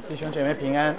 弟兄姐妹平安。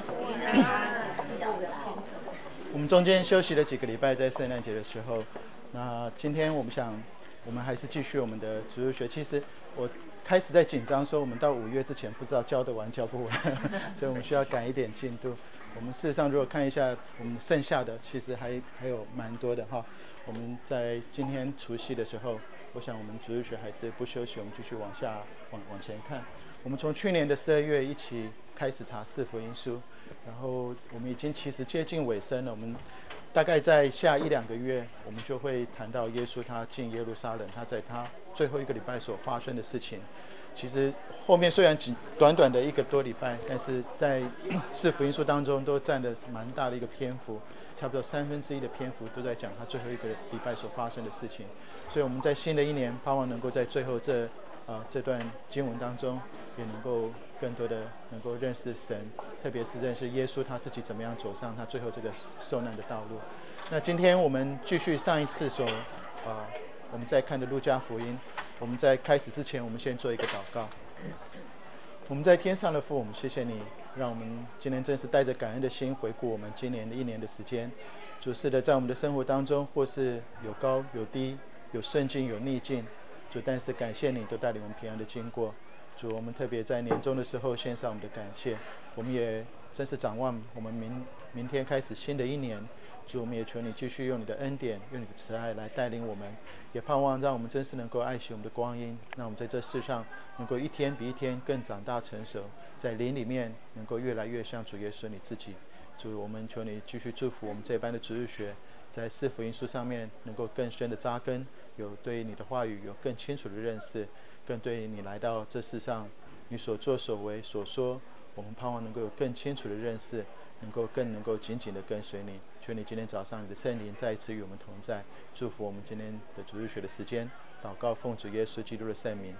我们中间休息了几个礼拜，在圣诞节的时候。那今天我们还是继续我们的主日学。其实我开始在紧张，说我们到5月之前不知道教得完教不完，所以我们需要赶一点进度。我们事实上如果看一下我们剩下的，其实还有蛮多的哈。我们在今天除夕的时候，我想我们主日学还是不休息，我们继续往前看。我们从去年的12月一起开始查4福音书，然后我们已经其实接近尾声了。我们大概在下1-2个月，我们就会谈到耶稣他进耶路撒冷，他在他最后一个礼拜所发生的事情。其实后面虽然短短的1个多礼拜，但是在4福音书当中都占了蛮大的一个篇幅，差不多1/3的篇幅都在讲他最后一个礼拜所发生的事情。所以我们在新的一年，盼望能够在最后这段经文当中，也能够更多的能够认识神，特别是认识耶稣他自己怎么样走上他最后这个受难的道路。那今天我们继续上一次我们在看的路加福音。我们在开始之前，我们先做一个祷告。我们在天上的父，我们谢谢你，让我们今天真是带着感恩的心回顾我们今年的1年的时间。主，是的，在我们的生活当中，或是有高有低，有顺境有逆境，主，但是感谢你都带领我们平安的经过。主，我们特别在年终的时候献上我们的感谢。我们也真是展望我们明天开始新的一年。主，我们也求你继续用你的恩典，用你的慈爱来带领我们，也盼望让我们真是能够爱惜我们的光阴，让我们在这世上能够一天比一天更长大成熟，在灵里面能够越来越像主耶稣你自己。主，我们求你继续祝福我们这班的主日学，在4福音书上面能够更深的扎根，有对你的话语有更清楚的认识，更对你来到这世上你所作所为所说，我们盼望能够有更清楚的认识，更能够紧紧的跟随你。求你今天早上你的圣灵再一次与我们同在，祝福我们今天的主日学的时间。祷告奉主耶稣基督的圣名。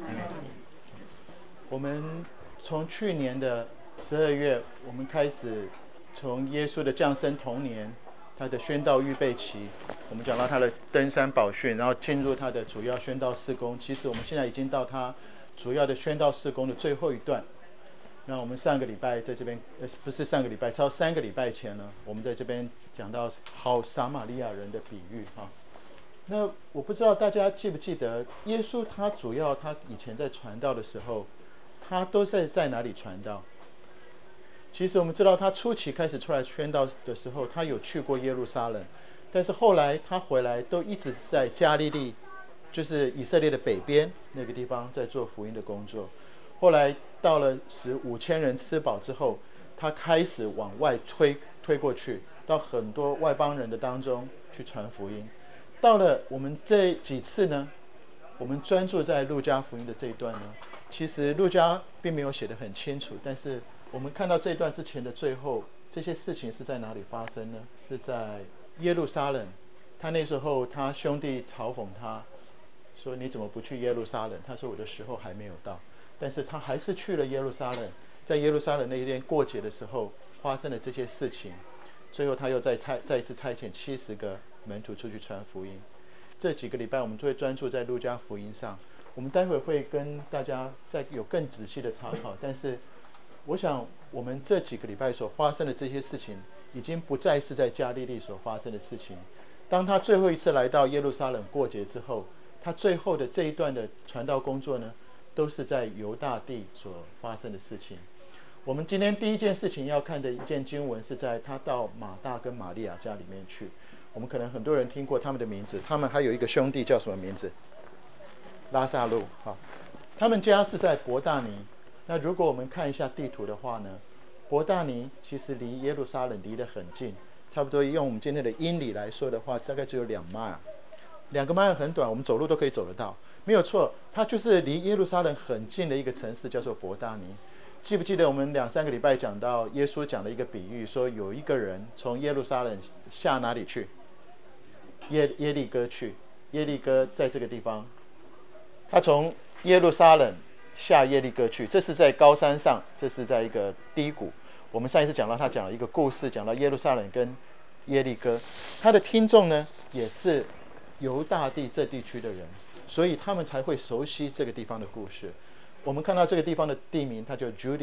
我们从去年的12月，我们开始从耶稣的降生童年，他的宣道预备期，我们讲到他的登山宝训，然后进入他的主要宣道事工。其实我们现在已经到他主要的宣道事工的最后一段。那我们上个礼拜在这边，不是上个礼拜，超3个礼拜前呢，我们在这边讲到好撒玛利亚人的比喻哈。那我不知道大家记不记得，耶稣他主要他以前在传道的时候，他都是在哪里传道？其实我们知道他初期开始出来宣道的时候，他有去过耶路撒冷，但是后来他回来都一直是在加利利，就是以色列的北边那个地方在做福音的工作。后来到了使5000人吃饱之后，他开始往外推过去，到很多外邦人的当中去传福音。到了我们这几次呢，我们专注在路加福音的这一段呢，其实路加并没有写得很清楚，但是我们看到这一段之前的最后，这些事情是在哪里发生呢？是在耶路撒冷。他那时候他兄弟嘲讽他说，你怎么不去耶路撒冷？他说我的时候还没有到。但是他还是去了耶路撒冷，在耶路撒冷那一天过节的时候发生了这些事情。最后他又再一次差遣70个门徒出去传福音。这几个礼拜我们就会专注在路加福音上，我们待会会跟大家再有更仔细的查考。但是我想我们这几个礼拜所发生的这些事情，已经不再是在加利利所发生的事情。当他最后一次来到耶路撒冷过节之后，他最后的这一段的传道工作呢，都是在犹大地所发生的事情。我们今天第一件事情要看的一件经文，是在他到马大跟玛利亚家里面去。我们可能很多人听过他们的名字，他们还有一个兄弟叫什么名字？拉撒路。他们家是在伯大尼。那如果我们看一下地图的话呢，伯大尼其实离耶路撒冷离得很近，差不多用我们今天的英里来说的话，大概只有2迈。2个迈很短，我们走路都可以走得到，没有错。它就是离耶路撒冷很近的一个城市，叫做伯大尼。记不记得我们2-3个礼拜讲到耶稣讲了一个比喻，说有一个人从耶路撒冷下哪里去？耶利哥去。耶利哥在这个地方，他从耶路撒冷下耶利哥去，这是在高山上，这是在一个低谷。我们上一次讲到他讲了一个故事，讲到耶路撒冷跟耶利哥，他的听众呢也是犹大地这地区的人，所以他们才会熟悉这个地方的故事。我们看到这个地方的地名，它叫 Judea，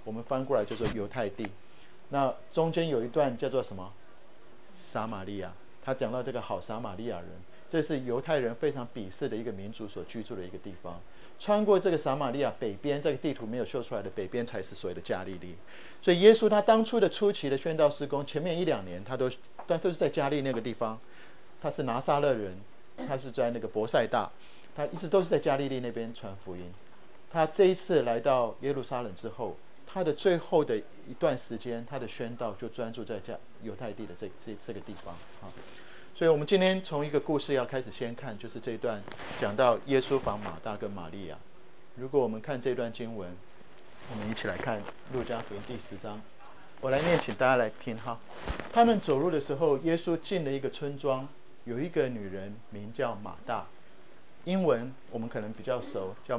我们翻过来叫做犹太地。那中间有一段叫做什么？撒玛利亚。他讲到这个好撒玛利亚人，这是犹太人非常鄙视的一个民族所居住的一个地方。穿过这个撒玛利亚北边，这个地图没有秀出来的北边才是所谓的加利利。所以耶稣他当初的初期的宣道事工，前面1-2年他都是在加利那个地方。他是拿撒勒人，他是在那个伯赛大，他一直都是在加利利那边传福音。他这一次来到耶路撒冷之后，他的最后的一段时间，他的宣道就专注在犹太地的这个地方啊。所以我们今天从一个故事要开始先看，就是这一段讲到耶稣访马大跟玛利亚。如果我们看这段经文，我们一起来看路加福音第10章，我来念，请大家来听哈。他们走路的时候，耶稣进了一个村庄，有一个女人名叫马大，英文我们可能比较熟，叫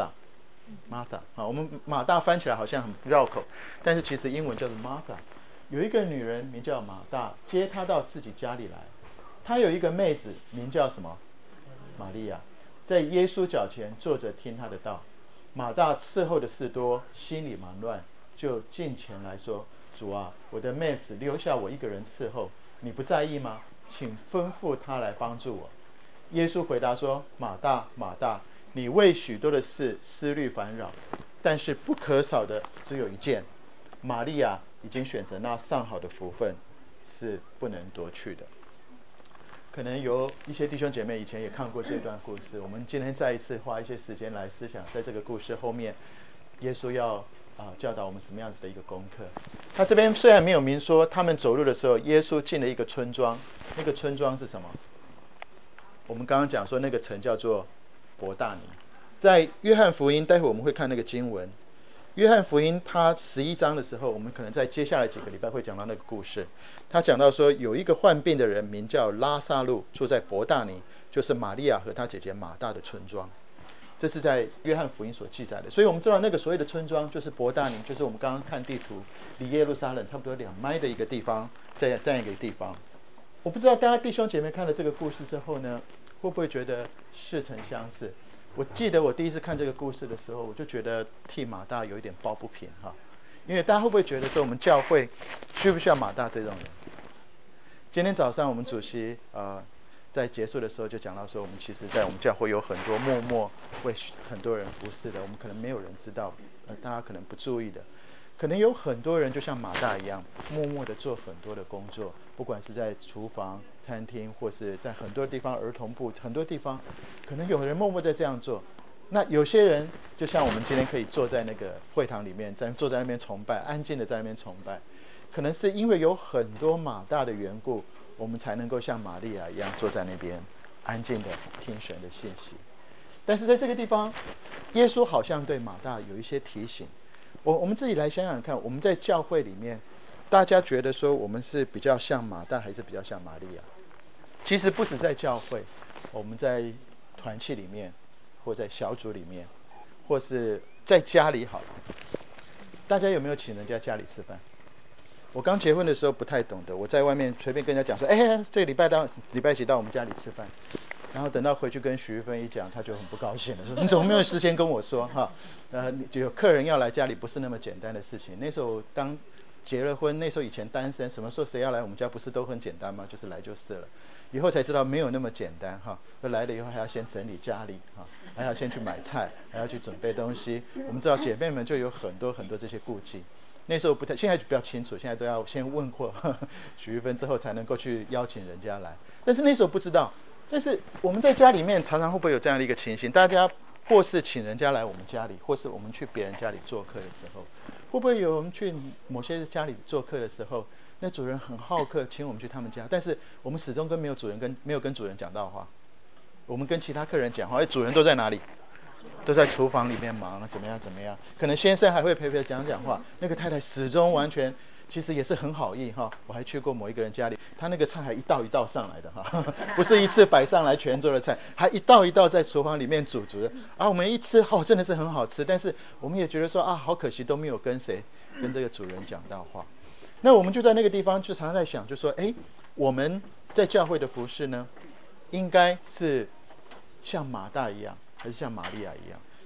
Martha。我们马大翻起来好像很绕口，但是其实英文叫做 Martha。有一个女人名叫马大，接她到自己家里来。她有一个妹子名叫什么？玛利亚，在耶稣脚前坐着听他的道。马大伺候的事多，心里忙乱，就近前来说：主啊，我的妹子留下我一个人伺候，你不在意吗？请吩咐她来帮助我。耶稣回答说：马大，马大，你为许多的事思虑烦扰，但是不可少的只有一件。玛利亚已经选择那上好的福分，是不能夺去的。可能有一些弟兄姐妹以前也看过这段故事，我们今天再一次花一些时间来思想，在这个故事后面，耶稣要教导我们什么样子的一个功课。他这边虽然没有明说，他们走路的时候，耶稣进了一个村庄，那个村庄是什么？我们刚刚讲说那个城叫做伯大尼，在约翰福音，待会我们会看那个经文。约翰福音他11章的时候，我们可能在接下来几个礼拜会讲到那个故事。他讲到说，有一个患病的人名叫拉撒路，住在伯大尼，就是玛利亚和他姐姐马大的村庄。这是在约翰福音所记载的。所以我们知道那个所谓的村庄就是伯大尼，就是我们刚刚看地图，离耶路撒冷差不多2迈的一个地方，这样一个地方。我不知道大家弟兄姐妹看了这个故事之后呢，会不会觉得似曾相识？我记得我第一次看这个故事的时候，我就觉得替马大有一点抱不平哈，因为大家会不会觉得说我们教会需不需要马大这种人？今天早上我们主席在结束的时候就讲到说，我们其实在我们教会有很多默默为很多人服侍的，我们可能没有人知道，大家可能不注意的，可能有很多人就像马大一样，默默的做很多的工作，不管是在厨房、餐厅，或是在很多地方儿童部，很多地方可能有人默默在这样做。那有些人就像我们今天可以坐在那个会堂里面，坐在那边崇拜，安静的在那边崇拜，可能是因为有很多马大的缘故，我们才能够像玛利亚一样坐在那边安静的听神的信息。但是在这个地方，耶稣好像对马大有一些提醒。我们自己来想想看，我们在教会里面，大家觉得说我们是比较像马大，还是比较像玛利亚？其实不止在教会，我们在团契里面，或在小组里面，或是在家里好了。大家有没有请人家家里吃饭？我刚结婚的时候不太懂得，我在外面随便跟人家讲说，这个礼拜几到我们家里吃饭。然后等到回去跟许玉芬一讲，他就很不高兴了，说你怎么没有事先跟我说哈？有客人要来家里不是那么简单的事情。那时候刚结了婚，那时候以前单身，什么时候谁要来我们家不是都很简单吗？就是来就是了。以后才知道没有那么简单哈。来了以后还要先整理家里哈，还要先去买菜，还要去准备东西。我们知道姐妹们就有很多很多这些顾忌。那时候不太，现在就比较清楚，现在都要先问过许玉芬之后才能够去邀请人家来。但是那时候不知道。但是我们在家里面常常会不会有这样的一个情形？大家或是请人家来我们家里，或是我们去别人家里做客的时候，会不会有我们去某些家里做客的时候，那主人很好客，请我们去他们家，但是我们始终没有跟主人讲到话。我们跟其他客人讲话，主人都在哪里？都在厨房里面忙，怎么样？可能先生还会陪讲话，那个太太始终完全。其实也是很好意哈，我还去过某一个人家里，他那个菜还一道一道上来的哈，不是一次摆上来全桌的菜，还一道一道在厨房里面煮的。我们一吃真的是很好吃，但是我们也觉得说好可惜都没有跟这个主人讲到话。那我们就在那个地方就常常在想，就说我们在教会的服事呢，应该是像马大一样，还是像玛利亚一样？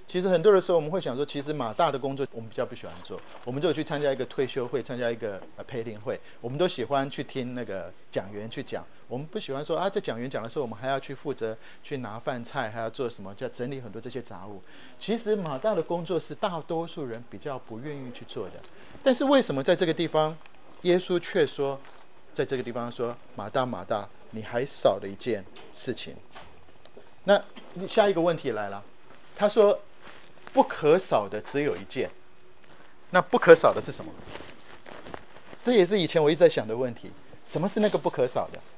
其实很多的时候我们会想说，其实马大的工作我们比较不喜欢做，我们就有去参加一个退休会，参加一个培灵会，我们都喜欢去听那个讲员去讲，我们不喜欢说这讲员讲的时候，我们还要去负责去拿饭菜，还要做什么，叫整理很多这些杂物。其实马大的工作是大多数人比较不愿意去做的，但是为什么在这个地方，耶稣却说，在这个地方说，马大马大，你还少了一件事情。那下一个问题来了，他说不可少的只有一件，那不可少的是什么？这也是以前我一直在想的问题，什么是那个不可少的？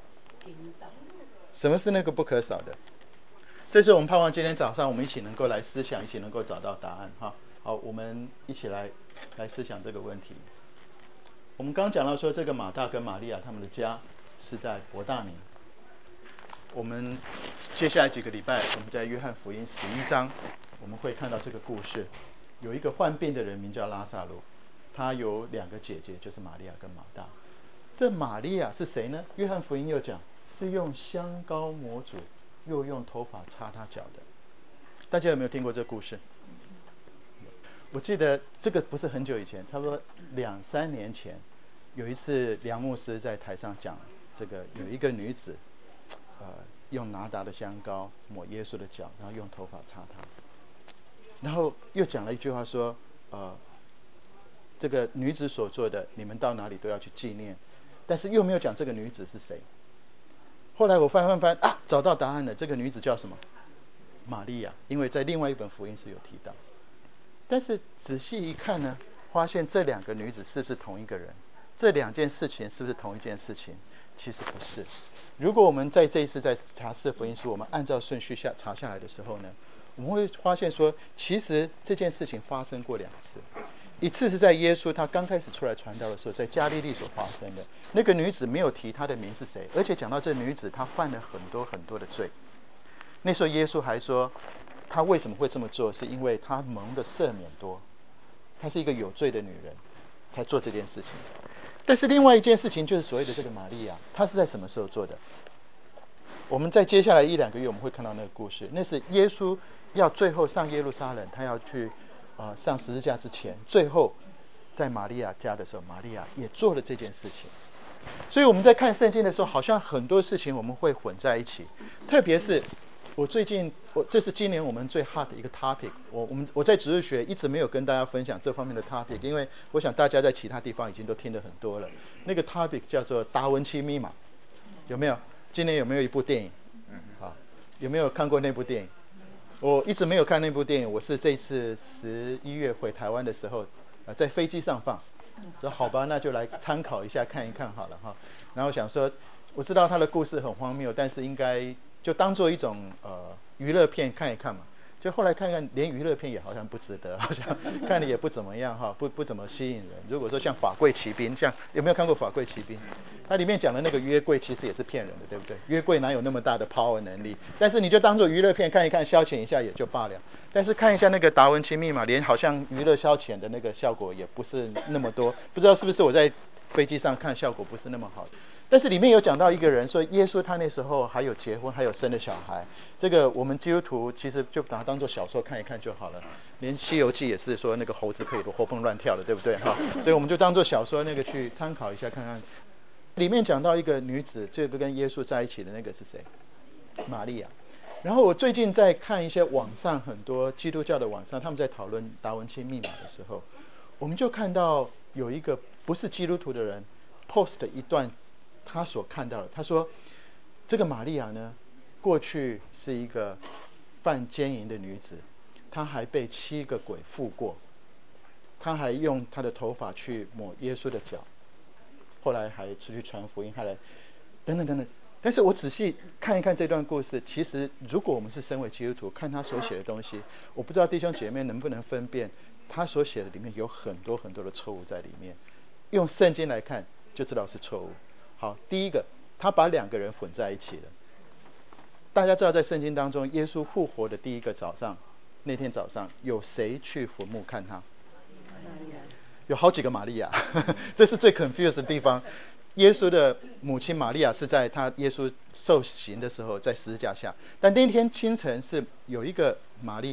什么是那个不可少的？这是我们盼望今天早上我们一起能够来思想，一起能够找到答案哈。好，我们一起来思想这个问题。我们刚刚讲到说，这个马大跟玛利亚他们的家是在伯大尼。我们接下来几个礼拜，我们在约翰福音11章，我们会看到这个故事。有一个患病的人名叫拉撒路，他有2个姐姐，就是玛利亚跟马大。这玛利亚是谁呢？约翰福音又讲是用香膏抹主，又用头发擦他脚的。大家有没有听过这个故事？我记得这个不是很久以前，差不多2-3年前，有一次梁牧师在台上讲，这个有一个女子用拿达的香膏抹耶稣的脚，然后用头发擦他，然后又讲了一句话说，这个女子所做的，你们到哪里都要去纪念，但是又没有讲这个女子是谁。后来我翻找到答案了，这个女子叫什么？玛利亚，因为在另外一本福音是有提到。但是仔细一看呢，发现这2个女子是不是同一个人？这2件事情是不是同一件事情？其实不是。如果我们在这一次在查4福音书，我们按照顺序查下来的时候呢，我们会发现说，其实这件事情发生过2次。一次是在耶稣他刚开始出来传道的时候，在加利利所发生的。那个女子没有提她的名是谁，而且讲到这女子她犯了很多很多的罪。那时候耶稣还说，她为什么会这么做，是因为她蒙的赦免多，她是一个有罪的女人，才做这件事情。但是另外一件事情就是所谓的这个玛利亚，她是在什么时候做的？我们在接下来1-2个月我们会看到那个故事，那是耶稣要最后上耶路撒冷，他要去上十字架之前，最后在玛利亚家的时候，玛利亚也做了这件事情。所以我们在看圣经的时候，好像很多事情我们会混在一起，特别是这是今年我们最 hot 的一个 topic。我在主日学一直没有跟大家分享这方面的 topic， 因为我想大家在其他地方已经都听得很多了。那个 topic 叫做达文西密码，有没有？今年有没有一部电影？有没有看过那部电影？我一直没有看那部电影，我是这次11月回台湾的时候，在飞机上放，说好吧，那就来参考一下看一看好了哈。然后想说，我知道他的故事很荒谬，但是应该就当做一种娱乐片看一看嘛。就后来看看，连娱乐片也好像不值得，好像看的也不怎么样哈，不怎么吸引人。如果说像《法柜骑兵》，有没有看过《法柜骑兵》？它里面讲的那个约柜其实也是骗人的，对不对？约柜哪有那么大的 power 能力？但是你就当做娱乐片看一看，消遣一下也就罢了。但是看一下那个达文西密码，连好像娱乐消遣的那个效果也不是那么多。不知道是不是我在飞机上看效果不是那么好。但是里面有讲到一个人说，耶稣他那时候还有结婚，还有生了小孩。这个我们基督徒其实就把它当做小说看一看就好了。连《西游记》也是说那个猴子可以活蹦乱跳的，对不对哈？所以我们就当做小说那个去参考一下看看。里面讲到一个女子，这个跟耶稣在一起的那个是谁？玛利亚。然后我最近在看一些网上很多基督教的网上，他们在讨论达文西密码的时候，我们就看到有一个不是基督徒的人 post 一段他所看到的。他说这个玛利亚呢，过去是一个犯奸淫的女子，她还被7个鬼附过，她还用她的头发去抹耶稣的脚，后来还出去传福音，还来等等等等。但是我仔细看一看这段故事，其实如果我们是身为基督徒，看他所写的东西，我不知道弟兄姐妹能不能分辨他所写的里面有很多很多的错误在里面。用圣经来看就知道是错误。好，第一个，他把2个人混在一起了。大家知道在圣经当中，耶稣复活的第一个早上，那天早上有谁去坟墓看他？有好几个玛利亚这是最 confused 的地方。耶稣的母亲玛利亚是在耶稣受刑的时候在十字架下，但那天清晨是有一个玛利亚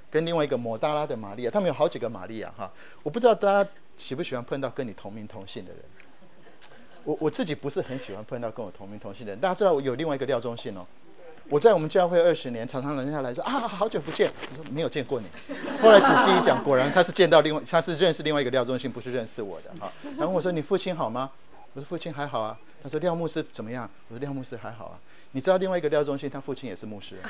跟另外一个抹大拉的玛利亚，他们有好几个玛利亚哈。我不知道大家喜不喜欢碰到跟你同名同姓的人。我自己不是很喜欢碰到跟我同名同姓的人。大家知道我有另外一个廖忠信哦。我在我们教会20年，常常人家来说啊，好久不见。我说没有见过你。后来仔细一讲，果然他是认识另外一个廖忠信，不是认识我的哈。然后我说你父亲好吗？我说父亲还好啊。他说廖牧师怎么样？我说廖牧师还好啊。你知道另外一个廖忠信，他父亲也是牧师。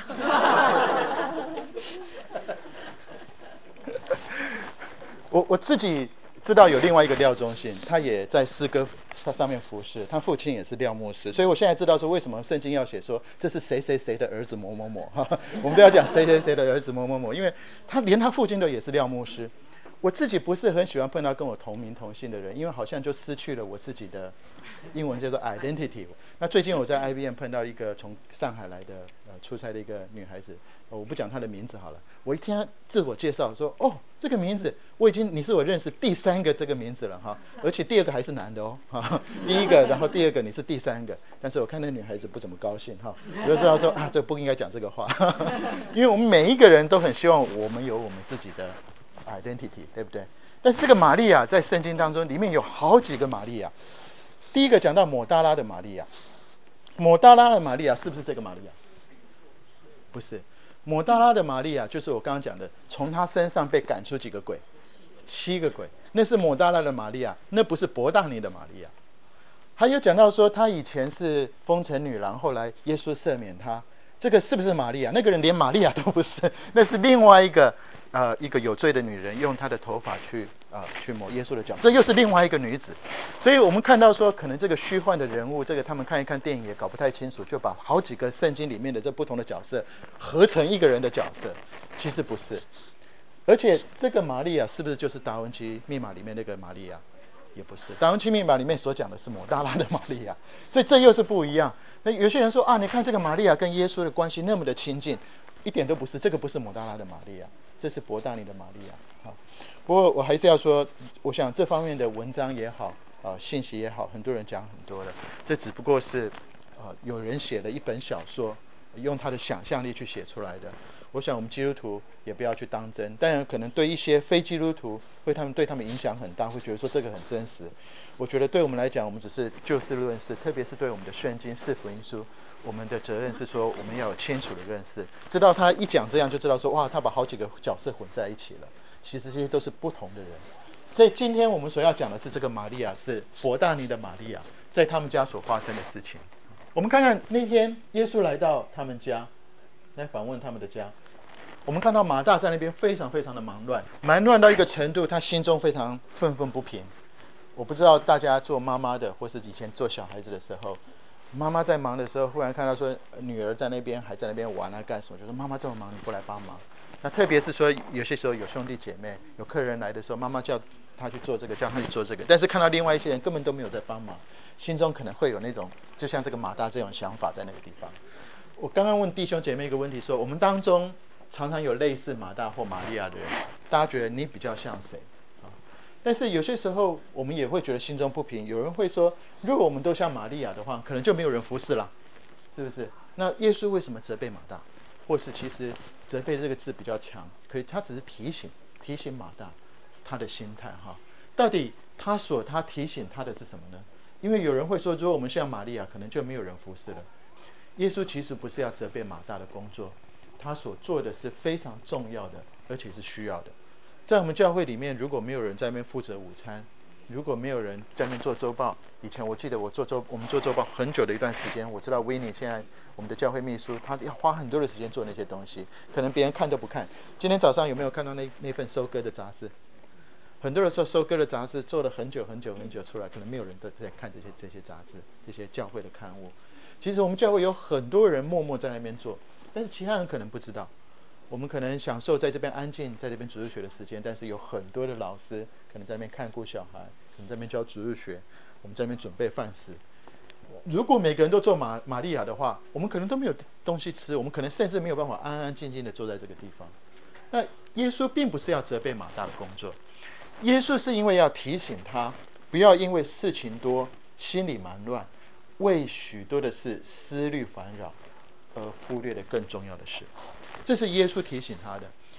我自己知道有另外一个廖忠信，他也在诗歌上面服侍，他父亲也是廖牧师，所以我现在知道说为什么圣经要写说这是谁谁谁的儿子某某某，我们都要讲谁谁谁的儿子某某某，因为他连他父亲都也是廖牧师。我自己不是很喜欢碰到跟我同名同姓的人，因为好像就失去了我自己的英文叫做 identity。那最近我在 IBM 碰到一个从上海来的出差的一个女孩子，我不讲她的名字好了。我一听她自我介绍说，哦，这个名字你是我认识第3个这个名字了哈，而且第2个还是男的哦，哈，第1个，然后第2个你是第3个，但是我看那女孩子不怎么高兴哈，我就知道说啊，这不应该讲这个话，因为我们每一个人都很希望我们有我们自己的identity， 对不对？但是这个玛利亚在圣经当中里面有好几个玛利亚。第一个讲到抹大拉的玛利亚，抹大拉的玛利亚是不是这个玛利亚？不是，抹大拉的玛利亚就是我刚刚讲的，从她身上被赶出几个鬼，7个鬼，那是抹大拉的玛利亚，那不是伯大尼的玛利亚。还有讲到说她以前是风尘女郎，后来耶稣赦免她，这个是不是玛利亚？那个人连玛利亚都不是，那是另外一个有罪的女人用她的头发去抹耶稣的脚，这又是另外一个女子。所以我们看到说可能这个虚幻的人物，这个他们看一看电影也搞不太清楚，就把好几个圣经里面的这不同的角色合成一个人的角色，其实不是。而且这个玛利亚是不是就是达文西密码里面那个玛利亚？也不是，达文西密码里面所讲的是抹大拉的玛利亚，这又是不一样。那有些人说啊，你看这个玛利亚跟耶稣的关系那么的亲近，一点都不是，这个不是抹大拉的玛利亚，这是伯大尼的玛利亚。好，不过我还是要说，我想这方面的文章也好，信息也好，很多人讲很多的，这只不过是有人写了一本小说，用他的想象力去写出来的。我想我们基督徒也不要去当真，当然可能对一些非基督徒对他们影响很大，会觉得说这个很真实。我觉得对我们来讲，我们只是就事论事，特别是对我们的圣经四福音书，我们的责任是说我们要有清楚的认识，知道他一讲这样就知道说哇，他把好几个角色混在一起了，其实这些都是不同的人。所以今天我们所要讲的是这个玛利亚是伯大尼的玛利亚在他们家所发生的事情。我们看看那天耶稣来到他们家，来访问他们的家，我们看到马大在那边非常非常的忙乱到一个程度，他心中非常愤愤不平。我不知道大家做妈妈的，或是以前做小孩子的时候，妈妈在忙的时候，忽然看到说女儿在那边还在那边玩啊干什么，就说妈妈这么忙，你不来帮忙。那特别是说有些时候有兄弟姐妹有客人来的时候，妈妈叫他去做这个，叫他去做这个，但是看到另外一些人根本都没有在帮忙，心中可能会有那种就像这个马大这种想法在那个地方。我刚刚问弟兄姐妹一个问题说，我们当中常常有类似马大或玛利亚的人，大家觉得你比较像谁？但是有些时候我们也会觉得心中不平，有人会说如果我们都像玛利亚的话，可能就没有人服侍了，是不是？那耶稣为什么责备马大？或是其实责备这个字比较强，可是他只是提醒马大他的心态哈。到底他提醒他的是什么呢？因为有人会说，如果我们像玛利亚，可能就没有人服侍了。耶稣其实不是要责备马大的工作，他所做的是非常重要的，而且是需要的。在我们教会里面，如果没有人在那边负责午餐，如果没有人在那边做周报，以前我记得我们做周报很久的一段时间，我知道维尼现在我们的教会秘书，他要花很多的时间做那些东西，可能别人看都不看。今天早上有没有看到那份收割的杂志？很多的时候收割的杂志做了很久出来，可能没有人都在看这些杂志，这些教会的刊物。其实我们教会有很多人默默在那边做，但是其他人可能不知道。我们可能享受在这边安静，在这边主日学的时间，但是有很多的老师可能在那边看顾小孩，可能在那边教主日学，我们在那边准备饭食。如果每个人都做玛利亚的话，我们可能都没有东西吃，我们可能甚至没有办法安安静静的坐在这个地方。那耶稣并不是要责备马大的工作，耶稣是因为要提醒他不要因为事情多心里忙乱，为许多的事思虑烦扰而忽略了更重要的事。这是耶稣提醒他的。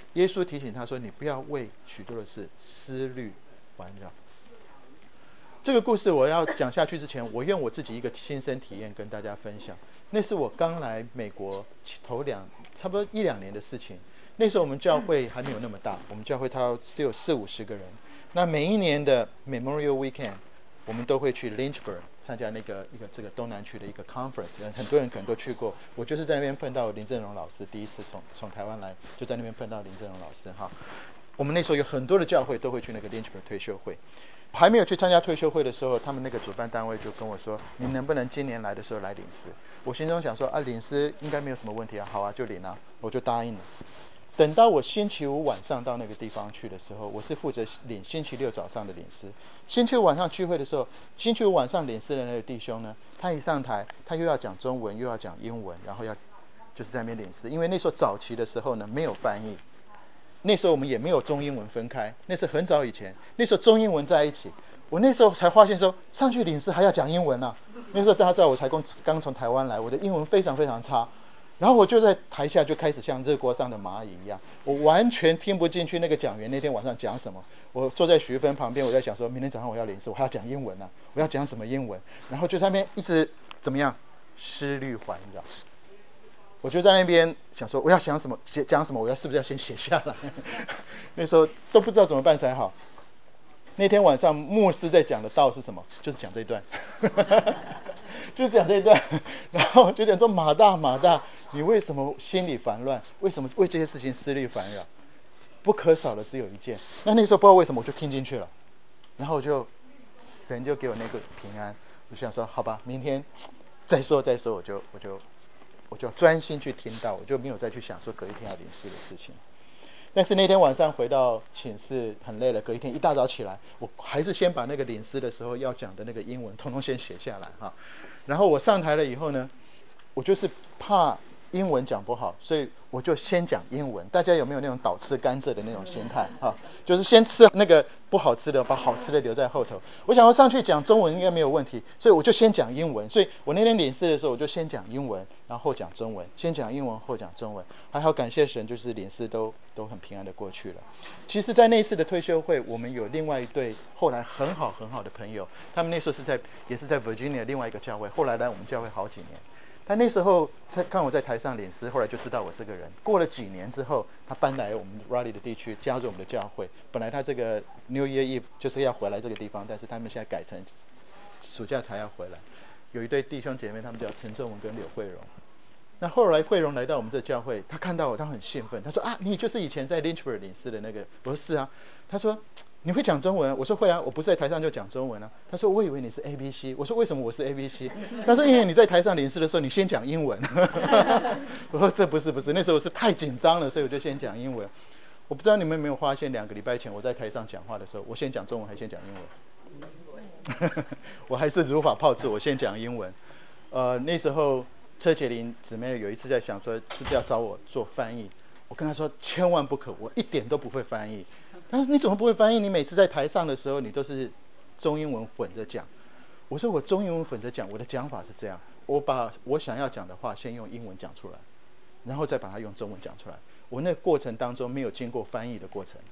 耶稣提醒他说：“你不要为许多的事思虑环绕。”这个故事我要讲下去之前，我用我自己一个亲身体验跟大家分享。那是我刚来美国差不多1-2年的事情。那时候我们教会还没有那么大，我们教会它只有40-50个人。那每一年的 Memorial Weekend， 我们都会去 Lynchburg 参加这个东南区的一个 conference， 很多人可能都去过。我就是在那边碰到林正荣老师，第一次从台湾来，就在那边碰到林正荣老师哈。我们那时候有很多的教会都会去那个 Lynchburg 退休会。还没有去参加退休会的时候，他们那个主办单位就跟我说：“你能不能今年来的时候来领诗？”我心中想说：“啊，领诗应该没有什么问题啊，好啊，就领啊。”我就答应了。等到我星期五晚上到那个地方去的时候，我是负责领星期六早上的领诗。星期五晚上聚会的时候，星期五晚上领诗的那个弟兄呢，他一上台，他又要讲中文，又要讲英文，然后就是在那边领诗。因为那时候早期的时候呢，没有翻译。那时候我们也没有中英文分开，那是很早以前，那时候中英文在一起。我那时候才发现说，上去领诗还要讲英文啊。那时候大家知道我才刚从台湾来，我的英文非常非常差。然后我就在台下就开始像热锅上的蚂蚁一样，我完全听不进去那个讲员那天晚上讲什么。我坐在徐芬旁边，我在想说，明天早上我要领诗，我还要讲英文啊，我要讲什么英文？然后就在那边一直怎么样，思虑环绕。我就在那边想说，我要想什么讲什么，我是不是要先写下来？那时候都不知道怎么办才好。那天晚上牧师在讲的道是什么？就是讲这一段，就是讲这一段。然后就讲说：“马大，马大，你为什么心里烦乱？为什么为这些事情思虑烦扰？不可少的只有一件。”那时候不知道为什么我就听进去了，然后神就给我那个平安。我就想说，好吧，明天再说，我就专心去听到，我就没有再去想说隔一天要领诗的事情。但是那天晚上回到寝室很累了，隔一天一大早起来，我还是先把那个领诗的时候要讲的那个英文统统先写下来哈。然后我上台了以后呢，我就是怕英文讲不好，所以我就先讲英文。大家有没有那种倒吃甘蔗的那种心态哈？就是先吃那个不好吃的，把好吃的留在后头。我想要上去讲中文应该没有问题，所以我就先讲英文。所以我那天领诗的时候，我就先讲英文，然后讲中文，先讲英文后讲中文。还好感谢神，就是领诗都很平安的过去了。其实在那一次的退休会，我们有另外一对后来很好的朋友，他们那时候也是在 Virginia 另外一个教会，后来来我们教会好几年。他那时候看我在台上领诗，后来就知道我这个人。过了几年之后，他搬来我们 Raleigh 的地区，加入我们的教会。本来他这个 New Year Eve 就是要回来这个地方，但是他们现在改成暑假才要回来。有一对弟兄姐妹，他们叫陈正文跟柳慧荣。那后来慧荣来到我们这教会，他看到我，他很兴奋，他说：“啊，你就是以前在 Lynchburg 领诗的那个？”我说：“是啊。”他说：“你会讲中文？”我说：“会啊，我不是在台上就讲中文啊。”他说：“我以为你是 ABC。”我说：“为什么我是 ABC？” 他说：“因为你在台上领诗的时候，你先讲英文。”我说：“这不是，那时候是太紧张了，所以我就先讲英文。”我不知道你们有没有发现，2个礼拜前我在台上讲话的时候，我先讲中文还先讲英文？我还是如法炮制，我先讲英文。那时候车杰林姊妹有一次在想说，是不是要找我做翻译？我跟她说：“千万不可，我一点都不会翻译。”她说：“你怎么不会翻译？你每次在台上的时候，你都是中英文混着讲。”我说：“我中英文混着讲，我的讲法是这样，我把我想要讲的话先用英文讲出来，然后再把它用中文讲出来。我那个过程当中没有经过翻译的过程。”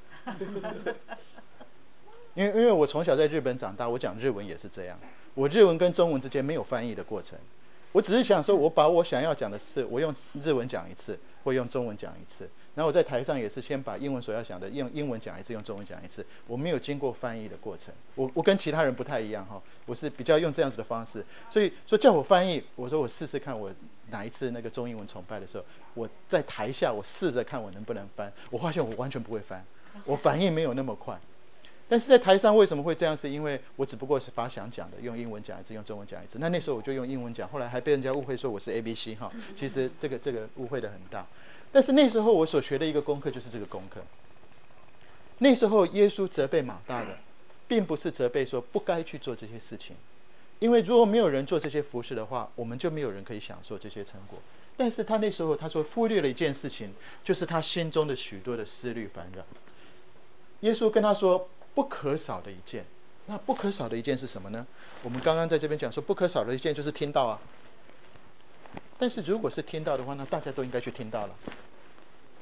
因为我从小在日本长大，我讲日文也是这样，我日文跟中文之间没有翻译的过程。我只是想说，我把我想要讲的事，我用日文讲一次，或用中文讲一次。然后我在台上也是先把英文所要讲的用英文讲一次，用中文讲一次。我没有经过翻译的过程。我跟其他人不太一样哈，我是比较用这样子的方式。所以说叫我翻译，我说我试试看，我哪一次那个中英文崇拜的时候，我在台下我试着看我能不能翻，我发现我完全不会翻，我反应没有那么快。但是在台上为什么会这样？是因为我只不过是把想讲的用英文讲一次，用中文讲一次。那时候我就用英文讲，后来还被人家误会说我是 ABC 哈。其实这个误会的很大。但是那时候我所学的一个功课就是这个功课。那时候耶稣责备马大的，并不是责备说不该去做这些事情，因为如果没有人做这些服事的话，我们就没有人可以享受这些成果。但是他那时候他说忽略了一件事情，就是他心中的许多的思虑烦扰。耶稣跟他说，不可少的一件，那不可少的一件是什么呢？我们刚刚在这边讲说，不可少的一件就是听到啊。但是如果是听到的话，那大家都应该去听到了。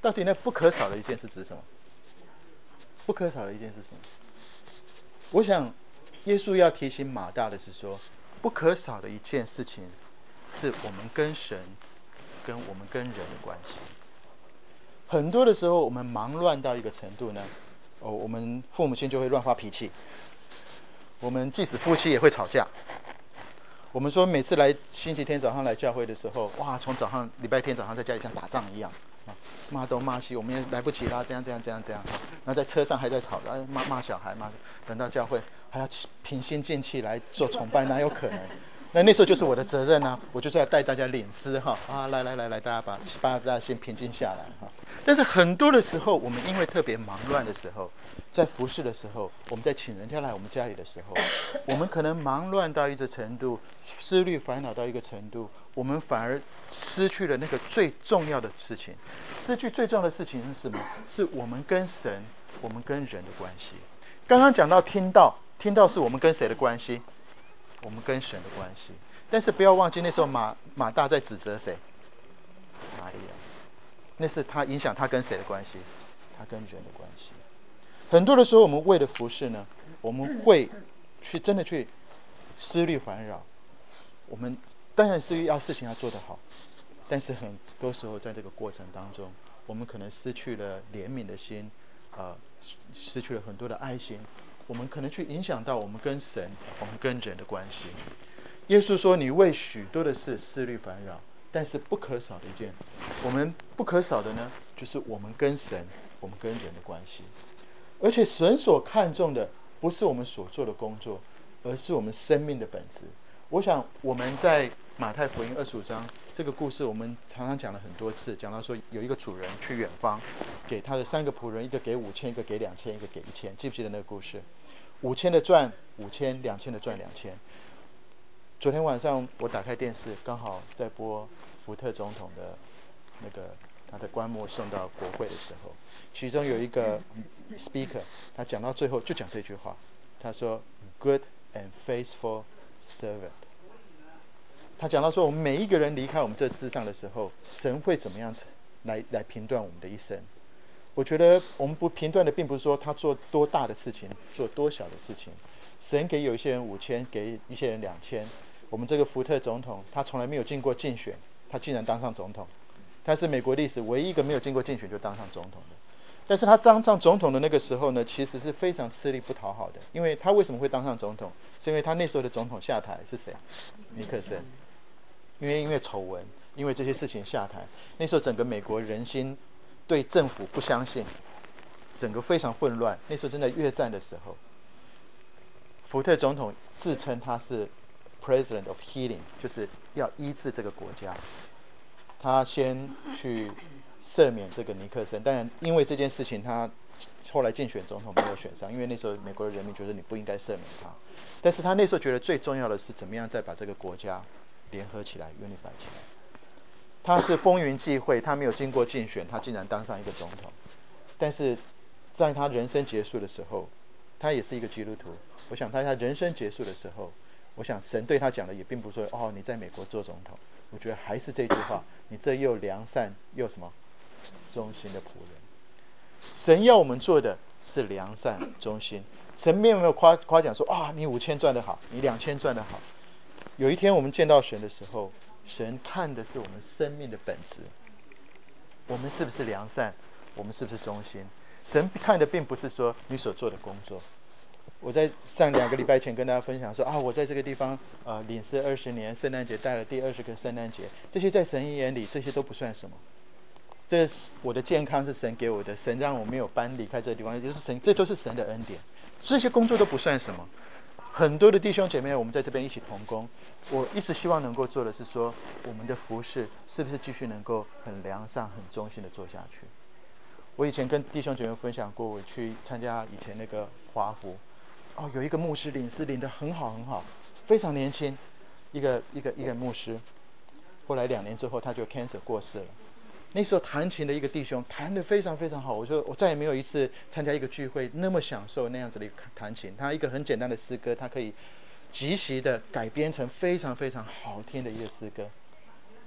到底那不可少的一件事指什么？不可少的一件事是什么？我想耶稣要提醒马大的是说，不可少的一件事情是我们跟神跟我们跟人的关系。很多的时候我们忙乱到一个程度呢，我们父母亲就会乱发脾气，我们即使夫妻也会吵架。我们说每次来星期天早上来教会的时候，哇，从早上礼拜天早上在家里像打仗一样，骂东骂西，我们也来不及啦，这样，然后在车上还在吵，骂小孩，等到教会还要平心静气来做崇拜，哪有可能？那时候就是我的责任啊，我就是要带大家领诗哈啊，来，大家把大家先平静下来哈。但是很多的时候，我们因为特别忙乱的时候，在服侍的时候，我们在请人家来我们家里的时候，我们可能忙乱到一个程度，思虑烦恼到一个程度，我们反而失去了那个最重要的事情。失去最重要的事情是什么？是我们跟神、我们跟人的关系。刚刚讲到听到是我们跟谁的关系？我们跟神的关系。但是不要忘记，那时候马大在指责谁？玛利亚。那是他影响他跟谁的关系？他跟人的关系。很多的时候，我们为了服侍呢，我们会真的去思虑烦扰。我们当然是要事情要做得好，但是很多时候在这个过程当中，我们可能失去了怜悯的心，失去了很多的爱心，我们可能去影响到我们跟神、我们跟人的关系。耶稣说：“你为许多的事思虑烦扰，但是不可少的一件，我们不可少的呢，就是我们跟神、我们跟人的关系。而且神所看重的，不是我们所做的工作，而是我们生命的本质。”我想我们在马太福音25章这个故事，我们常常讲了很多次，讲到说有一个主人去远方，给他的3个仆人，一个给5000，一个给2000，一个给1000，记不记得那个故事？5000的赚5000，2000的赚2000。昨天晚上我打开电视，刚好在播福特总统的那个他的棺木送到国会的时候，其中有一个 speaker， 他讲到最后就讲这句话，他说 "Good and faithful servant"。他讲到说，我们每一个人离开我们这世上的时候，神会怎么样来评断我们的一生？我觉得我们不评断的，并不是说他做多大的事情，做多小的事情。神给有一些人5000，给一些人2000。我们这个福特总统，他从来没有经过竞选，他竟然当上总统。他是美国历史唯一一个没有经过竞选就当上总统的。但是他当上总统的那个时候呢，其实是非常吃力不讨好的。因为他为什么会当上总统？是因为他那时候的总统下台是谁？尼克森。因为丑闻，因为这些事情下台。那时候整个美国人心对政府不相信，整个非常混乱。那时候正在越战的时候，福特总统自称他是 President of Healing， 就是要医治这个国家。他先去赦免这个尼克森，但因为这件事情，他后来竞选总统没有选上，因为那时候美国的人民觉得你不应该赦免他。但是他那时候觉得最重要的是怎么样再把这个国家联合起来 unify 起来。他是风云际会，他没有经过竞选，他竟然当上一个总统。但是在他人生结束的时候，他也是一个基督徒。我想他人生结束的时候，我想神对他讲的也并不是说你在美国做总统。我觉得还是这句话，你这又良善又什么忠心的仆人。神要我们做的是良善忠心。神并没有夸奖说你5000赚得好，你2000赚得好。有一天我们见到神的时候，神看的是我们生命的本质，我们是不是良善，我们是不是忠心。神看的并不是说你所做的工作。我在上2个礼拜前跟大家分享说我在这个地方领事20年，圣诞节带了第20个圣诞节，这些在神眼里这些都不算什么。这我的健康是神给我的，神让我没有搬离开这个地方，也就是神，这都是神的恩典。这些工作都不算什么。很多的弟兄姐妹，我们在这边一起同工，我一直希望能够做的是说，我们的服事是不是继续能够很良善、很忠心的做下去。我以前跟弟兄姐妹分享过，我去参加以前那个华福，有一个牧师领事领得很好很好，非常年轻，一个牧师，后来2年之后他就 cancer 过世了。那时候弹琴的一个弟兄弹得非常非常好，我说我再也没有一次参加一个聚会那么享受那样子的弹琴。他一个很简单的诗歌，他可以即席的改编成非常非常好听的一个诗歌。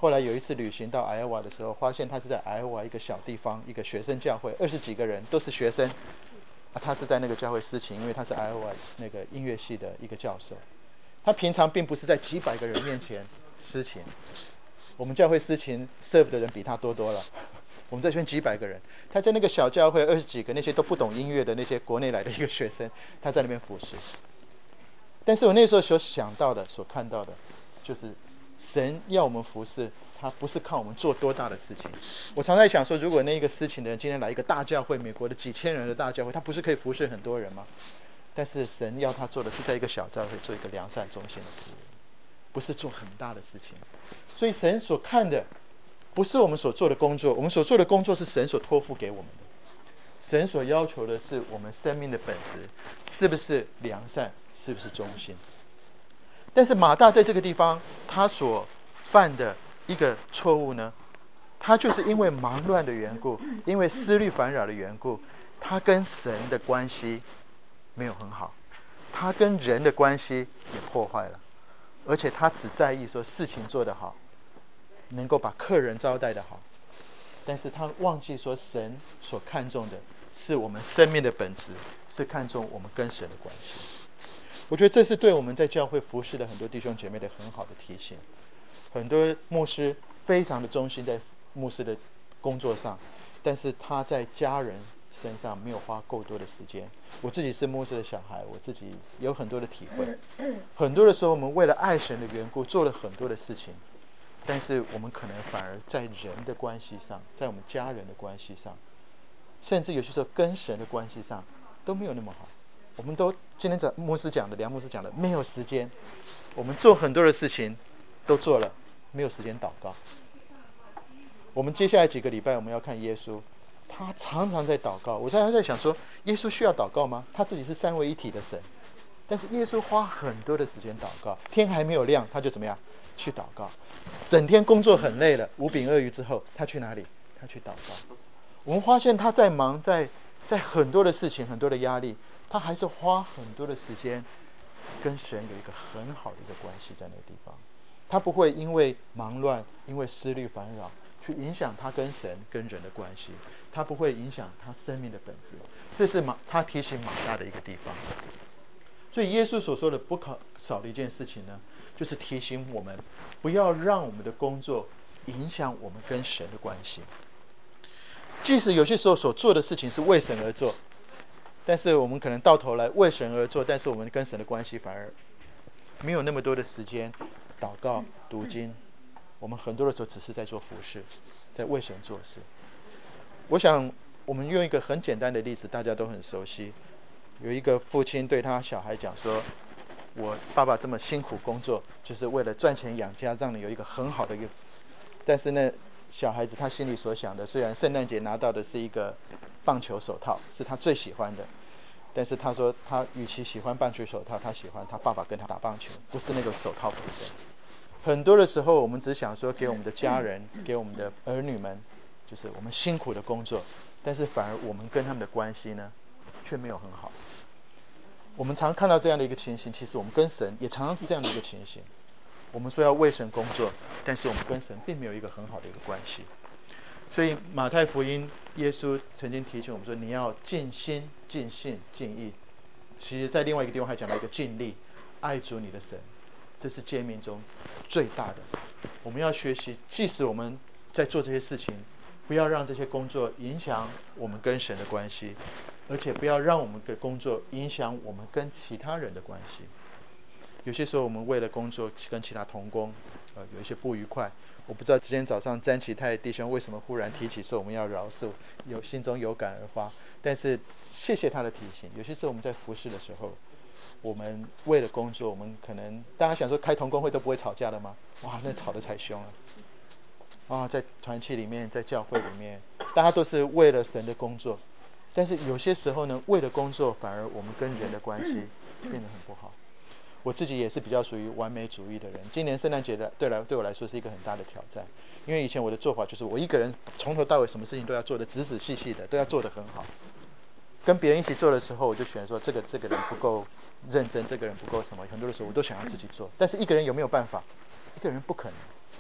后来有一次旅行到艾奥瓦的时候，发现他是在艾奥瓦一个小地方，一个学生教会，20几个人都是学生。他是在那个教会司琴，因为他是艾奥瓦那个音乐系的一个教授。他平常并不是在几百个人面前司琴，我们教会司琴 serve 的人比他多多了。我们这边几百个人，他在那个小教会20几个那些都不懂音乐的那些国内来的一个学生，他在那边服侍。但是我那时候所想到的、所看到的，就是神要我们服侍，他不是靠我们做多大的事情。我常在想说，如果那个司琴的人今天来一个大教会，美国的几千人的大教会，他不是可以服侍很多人吗？但是神要他做的是在一个小教会做一个良善忠心的服务，不是做很大的事情。所以神所看的不是我们所做的工作，我们所做的工作是神所托付给我们的。神所要求的是我们生命的本质是不是良善，是不是忠心。但是马大在这个地方他所犯的一个错误呢，他就是因为忙乱的缘故，因为思虑烦扰的缘故，他跟神的关系没有很好，他跟人的关系也破坏了，而且他只在意说事情做得好，能够把客人招待得好，但是他忘记说神所看重的是我们生命的本质，是看重我们跟神的关系。我觉得这是对我们在教会服侍的很多弟兄姐妹的很好的提醒。很多牧师非常的忠心在牧师的工作上，但是他在家人身上没有花够多的时间。我自己是牧师的小孩，我自己有很多的体会。很多的时候我们为了爱神的缘故做了很多的事情，但是我们可能反而在人的关系上，在我们家人的关系上，甚至有些时候跟神的关系上都没有那么好。我们都今天牧师讲的，梁牧师讲的，没有时间。我们做很多的事情都做了，没有时间祷告。我们接下来几个礼拜我们要看耶稣，他常常在祷告。我常常在想说，耶稣需要祷告吗？他自己是三位一体的神，但是耶稣花很多的时间祷告。天还没有亮，他就怎么样去祷告。整天工作很累了，5饼2鱼之后，他去哪里？他去祷告。我们发现他在忙，在很多的事情，很多的压力，他还是花很多的时间跟神有一个很好的一个关系在那个地方。他不会因为忙乱，因为思虑烦扰去影响他跟神跟人的关系，他不会影响他生命的本质。这是他提醒马大的一个地方。所以耶稣所说的不可少的一件事情呢，就是提醒我们不要让我们的工作影响我们跟神的关系。即使有些时候所做的事情是为神而做，但是我们可能到头来为神而做，但是我们跟神的关系反而没有那么多的时间祷告读经。我们很多的时候只是在做服事，在为神做事。我想我们用一个很简单的例子，大家都很熟悉。有一个父亲对他小孩讲说，我爸爸这么辛苦工作，就是为了赚钱养家，让你有一个很好的一个。但是呢，小孩子他心里所想的，虽然圣诞节拿到的是一个棒球手套，是他最喜欢的，但是他说他与其喜欢棒球手套，他喜欢他爸爸跟他打棒球，不是那个手套本身。很多的时候我们只想说给我们的家人，给我们的儿女们，就是我们辛苦的工作，但是反而我们跟他们的关系呢却没有很好。我们常看到这样的一个情形，其实我们跟神也常常是这样的一个情形。我们说要为神工作，但是我们跟神并没有一个很好的一个关系。所以马太福音耶稣曾经提醒我们说，你要尽心尽性尽意。其实在另外一个地方还讲到一个尽力，爱主你的神，这是诫命中最大的。我们要学习，即使我们在做这些事情，不要让这些工作影响我们跟神的关系，而且不要让我们的工作影响我们跟其他人的关系。有些时候我们为了工作跟其他同工有一些不愉快。我不知道今天早上詹启泰弟兄为什么忽然提起说我们要饶恕，心中有感而发。但是谢谢他的提醒。有些时候我们在服事的时候，我们为了工作，我们可能大家想说开同工会都不会吵架的吗？哇，那吵得才凶了。在团契里面，在教会里面，大家都是为了神的工作。但是有些时候呢，为了工作反而我们跟人的关系变得很不好。我自己也是比较属于完美主义的人。今年圣诞节对我来说是一个很大的挑战，因为以前我的做法就是我一个人从头到尾什么事情都要做得仔仔细细的，都要做得很好。跟别人一起做的时候，我就选说这个人不够认真，这个人不够什么，很多的时候我都想要自己做。但是一个人有没有办法？一个人不可能。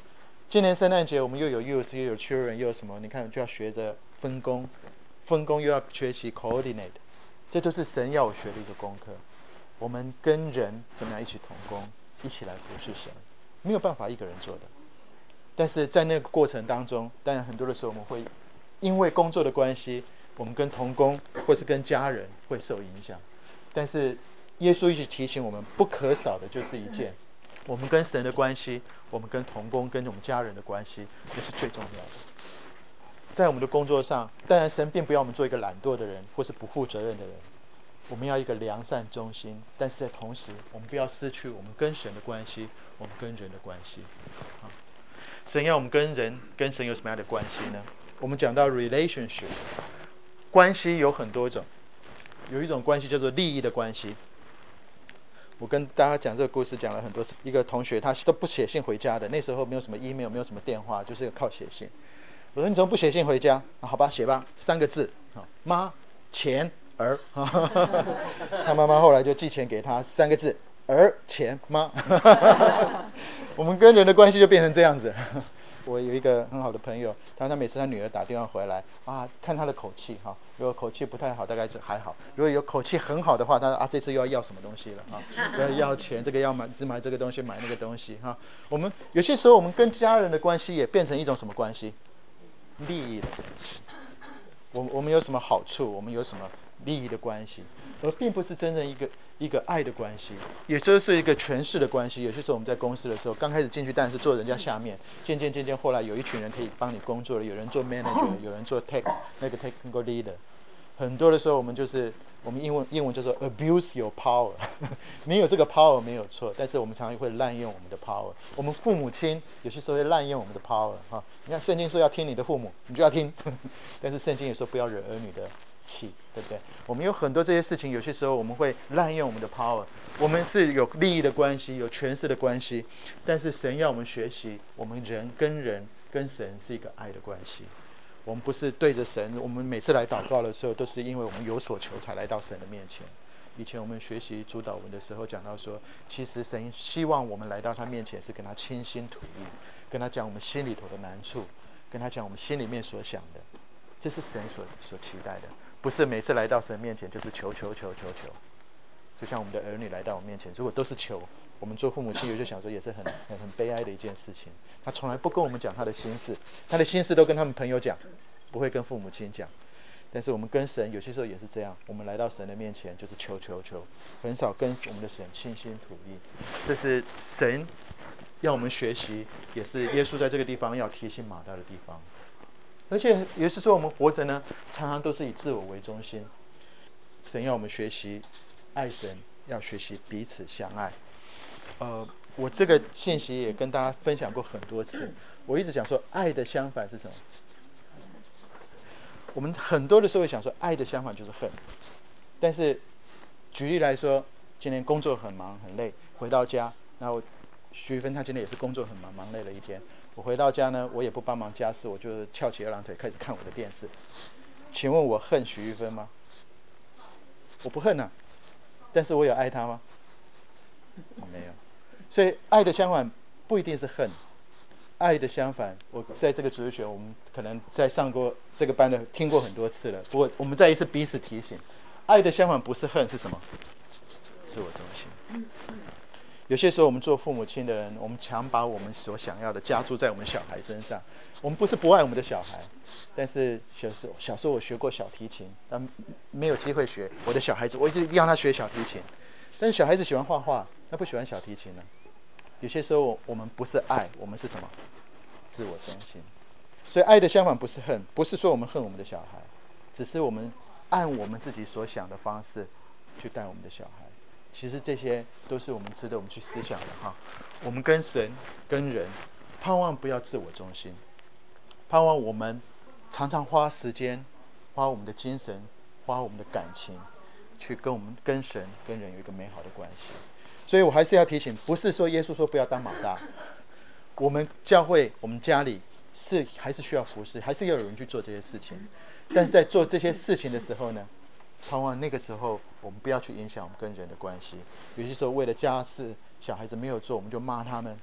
今年圣诞节我们又有 youth 又有 children 又有什么？你看就要学着分工，又要学习 coordinate， 这都是神要我学的一个功课。我们跟人怎么样一起同工，一起来服侍神，没有办法一个人做的。但是在那个过程当中，当然很多的时候我们会因为工作的关系，我们跟同工或是跟家人会受影响。但是耶稣一直提醒我们，不可少的就是一件，我们跟神的关系，我们跟同工跟我们家人的关系，这是最重要的。在我们的工作上，当然神并不要我们做一个懒惰的人或是不负责任的人，我们要一个良善忠心，但是在同时我们不要失去我们跟神的关系，我们跟人的关系。神要我们跟人跟神有什么样的关系呢？我们讲到 relationship， 关系有很多种，有一种关系叫做利益的关系。我跟大家讲这个故事讲了很多次。一个同学他都不写信回家的，那时候没有什么 email， 没有什么电话，就是靠写信。我说你怎么不写信回家？好吧，写吧，3个字，妈、钱、儿。他妈妈后来就寄钱给他，3个字，儿、钱、妈。我们跟人的关系就变成这样子。我有一个很好的朋友，他每次他女儿打电话回来啊，看他的口气哈，如果口气不太好，大概就还好；如果有口气很好的话，他这次又要什么东西了啊？要钱，这个要买，只买这个东西，买那个东西哈。我们有些时候，我们跟家人的关系也变成一种什么关系？利益的关系。我们有什么好处？我们有什么利益的关系？而并不是真正一个爱的关系，也就是一个权势的关系。有些时候我们在公司的时候，刚开始进去当然是做人家下面，渐渐后来有一群人可以帮你工作了，有人做 manager， 有人做 technical leader。很多的时候我们就是我们英文叫做 abuse your power。 你有这个 power 没有错，但是我们常常会滥用我们的 power。 我们父母亲有些时候会滥用我们的 power。 你看圣经说要听你的父母，你就要听。但是圣经也说不要惹儿女的气，对不对？我们有很多这些事情，有些时候我们会滥用我们的 power。 我们是有利益的关系，有权势的关系，但是神要我们学习，我们人跟神是一个爱的关系。我们不是对着神，我们每次来祷告的时候，都是因为我们有所求才来到神的面前。以前我们学习主祷文的时候讲到说，其实神希望我们来到他面前是跟他倾心吐意，跟他讲我们心里头的难处，跟他讲我们心里面所想的，这是神所期待的。不是每次来到神面前就是求。就像我们的儿女来到我面前，如果都是求，我们做父母亲有就想说也是很悲哀的一件事情。他从来不跟我们讲他的心事，他的心事都跟他们朋友讲，不会跟父母亲讲。但是我们跟神有些时候也是这样，我们来到神的面前就是求，很少跟我们的神倾心吐意。这是神要我们学习，也是耶稣在这个地方要提醒马大的地方。而且有些时候我们活着呢，常常都是以自我为中心。神要我们学习爱神，要学习彼此相爱。我这个信息也跟大家分享过很多次。我一直讲说，爱的相反是什么？我们很多的时候会想说，爱的相反就是恨。但是举例来说，今天工作很忙很累，回到家，然后徐玉芬她今天也是工作很忙累了一天。我回到家呢，我也不帮忙家事，我就翘起2郎腿开始看我的电视。请问我恨徐玉芬吗？我不恨啊，但是我有爱她吗？我没有。所以爱的相反不一定是恨，爱的相反，我在这个主日学我们可能在上过这个班的听过很多次了，不过我们再一次彼此提醒，爱的相反不是恨，是什么？自我中心。有些时候我们做父母亲的人，我们强把我们所想要的加注在我们小孩身上。我们不是不爱我们的小孩，但是小时候我学过小提琴，但没有机会学。我的小孩子我一直让他学小提琴，但是小孩子喜欢画画，他不喜欢小提琴呢。有些时候我们不是爱，我们是什么？自我中心。所以爱的相反不是恨，不是说我们恨我们的小孩，只是我们按我们自己所想的方式去带我们的小孩。其实这些都是我们值得我们去思想的哈。我们跟神跟人，盼望不要自我中心，盼望我们常常花时间，花我们的精神，花我们的感情，去跟神跟人有一个美好的关系。所以我还是要提醒，不是说耶稣说不要当马大，我们教会我们家里还是需要服侍，还是要有人去做这些事情。但是在做这些事情的时候呢，盼望那个时候我们不要去影响我们跟人的关系。有些时候为了家事，小孩子没有做，我们就骂他们，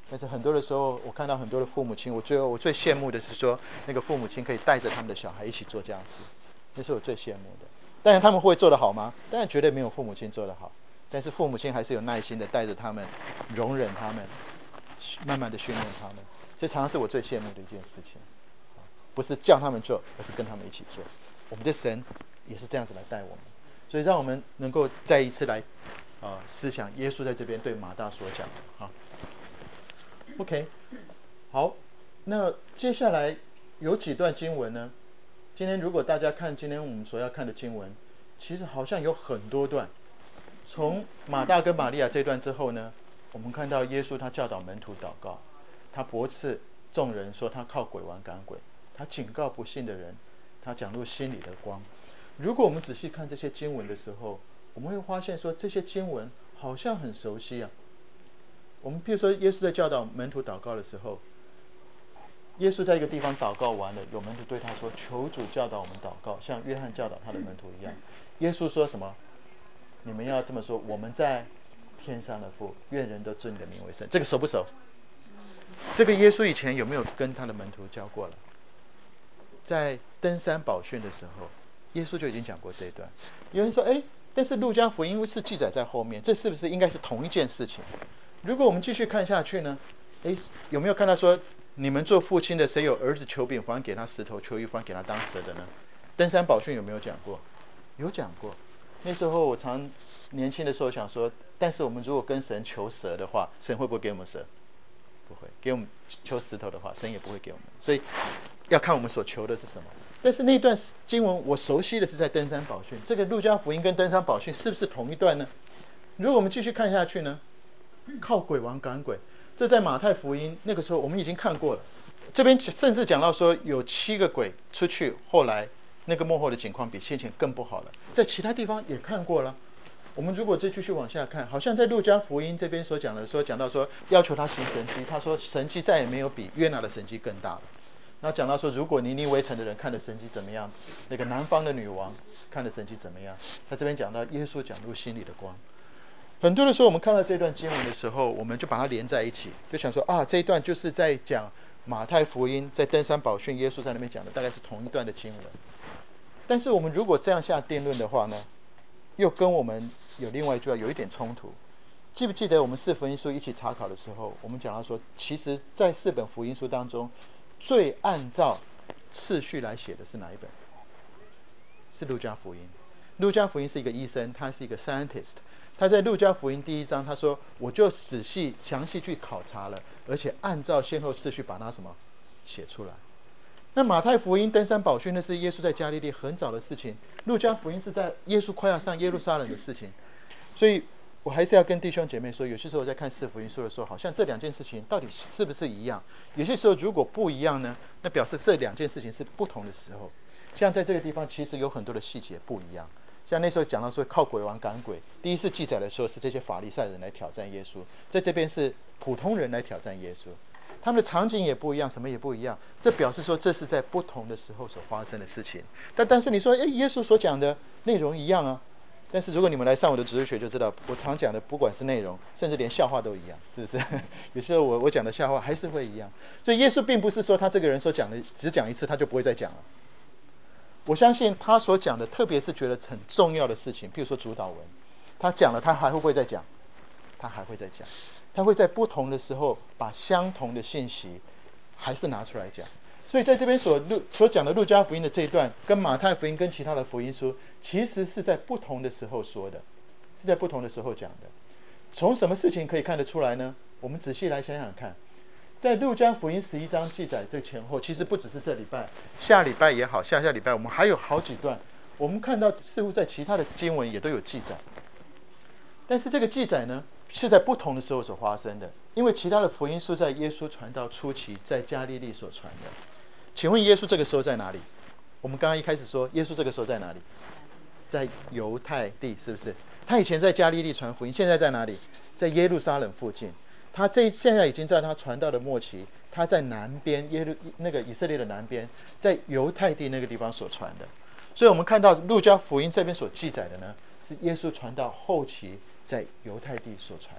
但是很多的时候，我看到很多的父母亲，我最羡慕的是说，那个父母亲可以带着他们的小孩一起做这样的事，那是我最羡慕的。当然他们会做得好吗？当然绝对没有父母亲做得好，但是父母亲还是有耐心的带着他们，容忍他们，慢慢的训练他们，这常常是我最羡慕的一件事情。不是叫他们做，而是跟他们一起做。我们的神也是这样子来带我们，所以让我们能够再一次来思想耶稣在这边对马大所讲的啊。OK， 好，那接下来有几段经文呢？今天如果大家看今天我们所要看的经文，其实好像有很多段。从马大跟玛利亚这段之后呢，我们看到耶稣他教导门徒祷告，他驳斥众人说他靠鬼王赶鬼，他警告不信的人，他讲入心里的光。如果我们仔细看这些经文的时候，我们会发现说这些经文好像很熟悉啊。我们比如说耶稣在教导门徒祷告的时候，耶稣在一个地方祷告完了，有门徒对他说，求主教导我们祷告，像约翰教导他的门徒一样。耶稣说什么？你们要这么说，我们在天上的父，愿人都尊你的名为圣。这个熟不熟？这个耶稣以前有没有跟他的门徒教过了？在登山宝训的时候，耶稣就已经讲过这一段。有人说，但是路加福音是记载在后面，这是不是应该是同一件事情？如果我们继续看下去呢，有没有看到说，你们做父亲的，谁有儿子求饼，还给他石头；求鱼，还给他当蛇的呢？登山宝训有没有讲过？有讲过。那时候我常年轻的时候想说，但是我们如果跟神求蛇的话，神会不会给我们蛇？不会。给我们求石头的话，神也不会给我们。所以要看我们所求的是什么。但是那段经文我熟悉的是在登山宝训，这个路加福音跟登山宝训是不是同一段呢？如果我们继续看下去呢，靠鬼王赶鬼，这在马太福音那个时候我们已经看过了。这边甚至讲到说有7个鬼出去，后来那个幕后的情况比先前更不好了，在其他地方也看过了。我们如果再继续往下看，好像在路加福音这边所讲的说，讲到说要求他行神迹，他说神迹再也没有比约拿的神迹更大了。那讲到说，如果尼尼微城的人看的神迹怎么样，那个南方的女王看的神迹怎么样？他这边讲到耶稣讲入心里的光。很多的时候我们看到这段经文的时候，我们就把它连在一起，就想说这一段就是在讲马太福音在登山宝训耶稣在那边讲的大概是同一段的经文。但是我们如果这样下定论的话呢，又跟我们有另外一句话有一点冲突。记不记得我们4福音书一起查考的时候，我们讲到说，其实在4本福音书当中，最按照次序来写的是哪一本？是路加福音。路加福音是一个医生，他是一个 scientist， 他在路加福音第1章他说，我就仔细详细去考察了，而且按照先后次序把它什么写出来。那马太福音登山宝训那是耶稣在加利利很早的事情，路加福音是在耶稣快要上耶路撒冷的事情。所以我还是要跟弟兄姐妹说，有些时候在看4福音书的时候，好像这2件事情到底是不是一样？有些时候如果不一样呢，那表示这2件事情是不同的时候。像在这个地方其实有很多的细节不一样。像那时候讲到说靠鬼王赶鬼，第一次记载的时候是这些法利赛人来挑战耶稣，在这边是普通人来挑战耶稣，他们的场景也不一样，什么也不一样，这表示说这是在不同的时候所发生的事情。但是你说耶稣所讲的内容一样啊，但是如果你们来上我的哲学就知道，我常讲的不管是内容，甚至连笑话都一样，是不是？有时候我讲的笑话还是会一样。所以耶稣并不是说他这个人所讲的只讲一次他就不会再讲了。我相信他所讲的，特别是觉得很重要的事情，譬如说主祷文，他讲了他还会不会再讲？他还会再讲，他会在不同的时候把相同的信息还是拿出来讲。所以在这边所讲的路加福音的这一段，跟马太福音跟其他的福音书其实是在不同的时候说的，是在不同的时候讲的。从什么事情可以看得出来呢？我们仔细来想想看，在路加福音11章记载这前后，其实不只是这礼拜，下礼拜也好，下下礼拜我们还有好几段，我们看到似乎在其他的经文也都有记载。但是这个记载呢，是在不同的时候所发生的，因为其他的福音书在耶稣传道初期在加利利所传的。请问耶稣这个时候在哪里？我们刚刚一开始说耶稣这个时候在哪里？在犹太地，是不是？他以前在加利利传福音，现在在哪里？在耶路撒冷附近。他现在已经在他传道的末期，他在南边那个以色列的南边，在犹太地那个地方所传的。所以我们看到路加福音这边所记载的呢，是耶稣传道后期在犹太地所传的，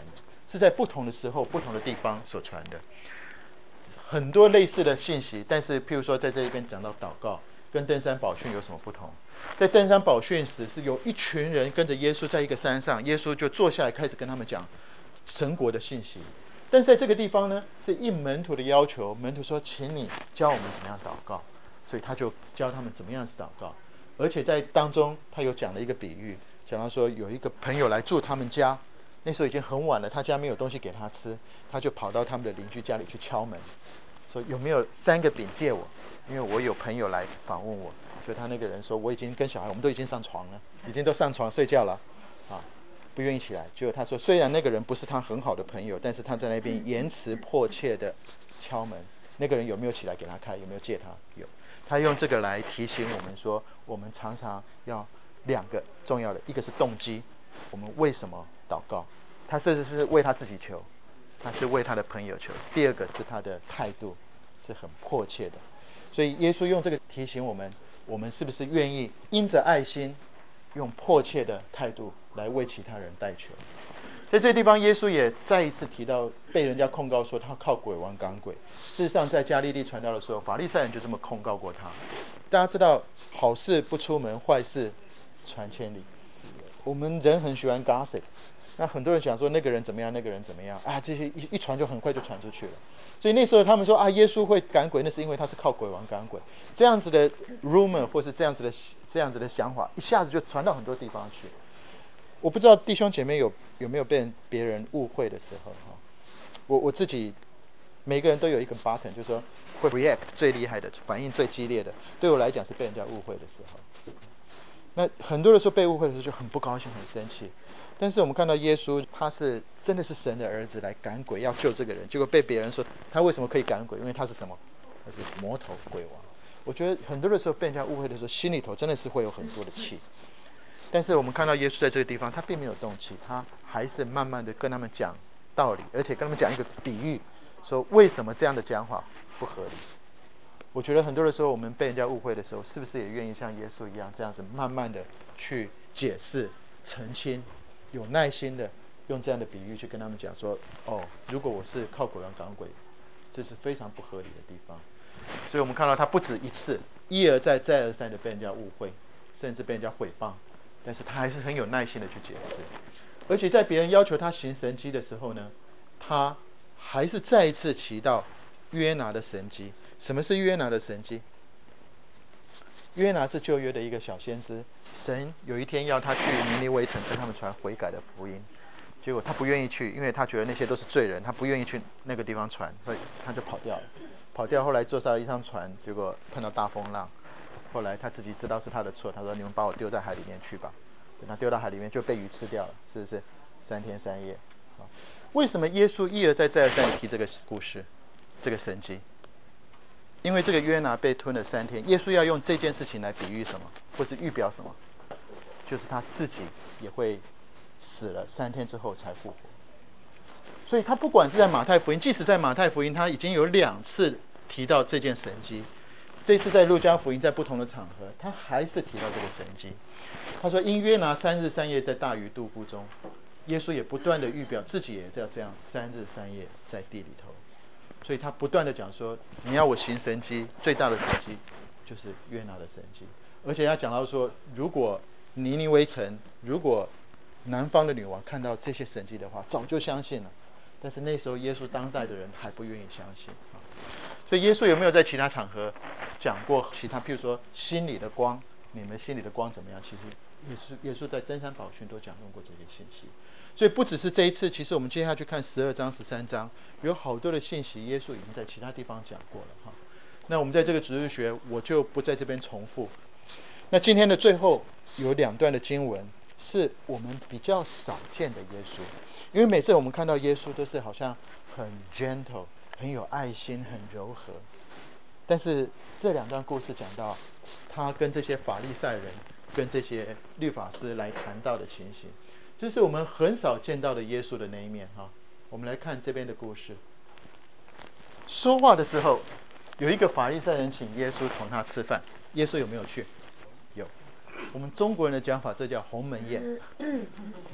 是在不同的时候、不同的地方所传的。很多类似的信息，但是譬如说在这边讲到祷告，跟登山宝训有什么不同？在登山宝训时，是有一群人跟着耶稣在一个山上，耶稣就坐下来开始跟他们讲神国的信息。但是在这个地方呢，是应门徒的要求，门徒说：“请你教我们怎么样祷告。”所以他就教他们怎么样是祷告。而且在当中，他有讲了一个比喻，讲到说有一个朋友来住他们家，那时候已经很晚了，他家没有东西给他吃，他就跑到他们的邻居家里去敲门，说有没有3个饼借我，因为我有朋友来访问我。所以他那个人说，我已经跟小孩我们都已经上床了，已经都上床睡觉了啊，不愿意起来。结果他说，虽然那个人不是他很好的朋友，但是他在那边言辞迫切的敲门。那个人有没有起来给他开？有没有借他？有。他用这个来提醒我们说，我们常常要2个重要的，一个是动机，我们为什么祷告？他甚至是为他自己求，他是为他的朋友求。第2个是他的态度是很迫切的。所以耶稣用这个提醒我们，我们是不是愿意因着爱心，用迫切的态度来为其他人代求？在这个地方，耶稣也再一次提到被人家控告说他靠鬼王赶鬼。事实上，在加利利传道的时候，法利赛人就这么控告过他。大家知道，好事不出门，坏事传千里。我们人很喜欢 gossip， 那很多人想说那个人怎么样，那个人怎么样啊，这些一传就很快就传出去了。所以那时候他们说啊，耶稣会赶鬼，那是因为他是靠鬼王赶鬼。这样子的 rumor 或是这样子的想法，一下子就传到很多地方去。我不知道弟兄姐妹有没有被别人误会的时候哈？我自己每个人都有一个 button， 就是说会 react 最厉害的，反应最激烈的。对我来讲是被人家误会的时候。那很多的时候被误会的时候就很不高兴、很生气。但是我们看到耶稣，他是真的是神的儿子来赶鬼，要救这个人，结果被别人说他为什么可以赶鬼？因为他是什么？他是魔头鬼王。我觉得很多的时候被人家误会的时候，心里头真的是会有很多的气。但是我们看到耶稣在这个地方，他并没有动气，他还是慢慢的跟他们讲道理，而且跟他们讲一个比喻，说为什么这样的讲法不合理。我觉得很多的时候我们被人家误会的时候，是不是也愿意像耶稣一样这样子慢慢的去解释澄清，有耐心的用这样的比喻去跟他们讲说，哦，如果我是靠鬼王赶鬼，这是非常不合理的地方。所以我们看到他不止一次一而再再而三的被人家误会，甚至被人家毁谤，但是他还是很有耐心的去解释。而且在别人要求他行神迹的时候呢，他还是再一次提到约拿的神迹。什么是约拿的神迹？约拿是旧约的一个小先知，神有一天要他去尼尼微城跟他们传悔改的福音，结果他不愿意去，因为他觉得那些都是罪人，他不愿意去那个地方传，所以他就跑掉了。跑掉后来坐上一艘船，结果碰到大风浪，后来他自己知道是他的错，他说你们把我丢在海里面去吧。等他丢到海里面就被鱼吃掉了，是不是？3天3夜。为什么耶稣一而再再而三提这个故事，这个神迹？因为这个约拿被吞了3天，耶稣要用这件事情来比喻什么，或是预表什么？就是他自己也会死了3天之后才复活。所以他不管是在马太福音，即使在马太福音，他已经有2次提到这件神迹。这次在路加福音，在不同的场合，他还是提到这个神迹。他说：“因约拿3日3夜在大鱼肚腹中。”耶稣也不断的预表自己也要这样3日3夜在地里头。所以他不断的讲说，你要我行神迹，最大的神迹就是约拿的神迹。而且他讲到说，如果尼尼微城，如果南方的女王看到这些神迹的话，早就相信了。但是那时候耶稣当代的人还不愿意相信。所以耶稣有没有在其他场合讲过其他，譬如说心里的光，你们心里的光怎么样？其实耶稣在登山宝训都讲论过这些信息。所以不只是这一次，其实我们接下去看12章13章，有好多的信息耶稣已经在其他地方讲过了哈。那我们在这个主日学我就不在这边重复。那今天的最后有2段的经文是我们比较少见的耶稣，因为每次我们看到耶稣都是好像很 gentle， 很有爱心，很柔和。但是这2段故事讲到他跟这些法利赛人跟这些律法师来谈到的情形，这是我们很少见到的耶稣的那一面哈。我们来看这边的故事。说话的时候，有一个法利赛人请耶稣同他吃饭，耶稣有没有去？有。我们中国人的讲法，这叫鸿门宴。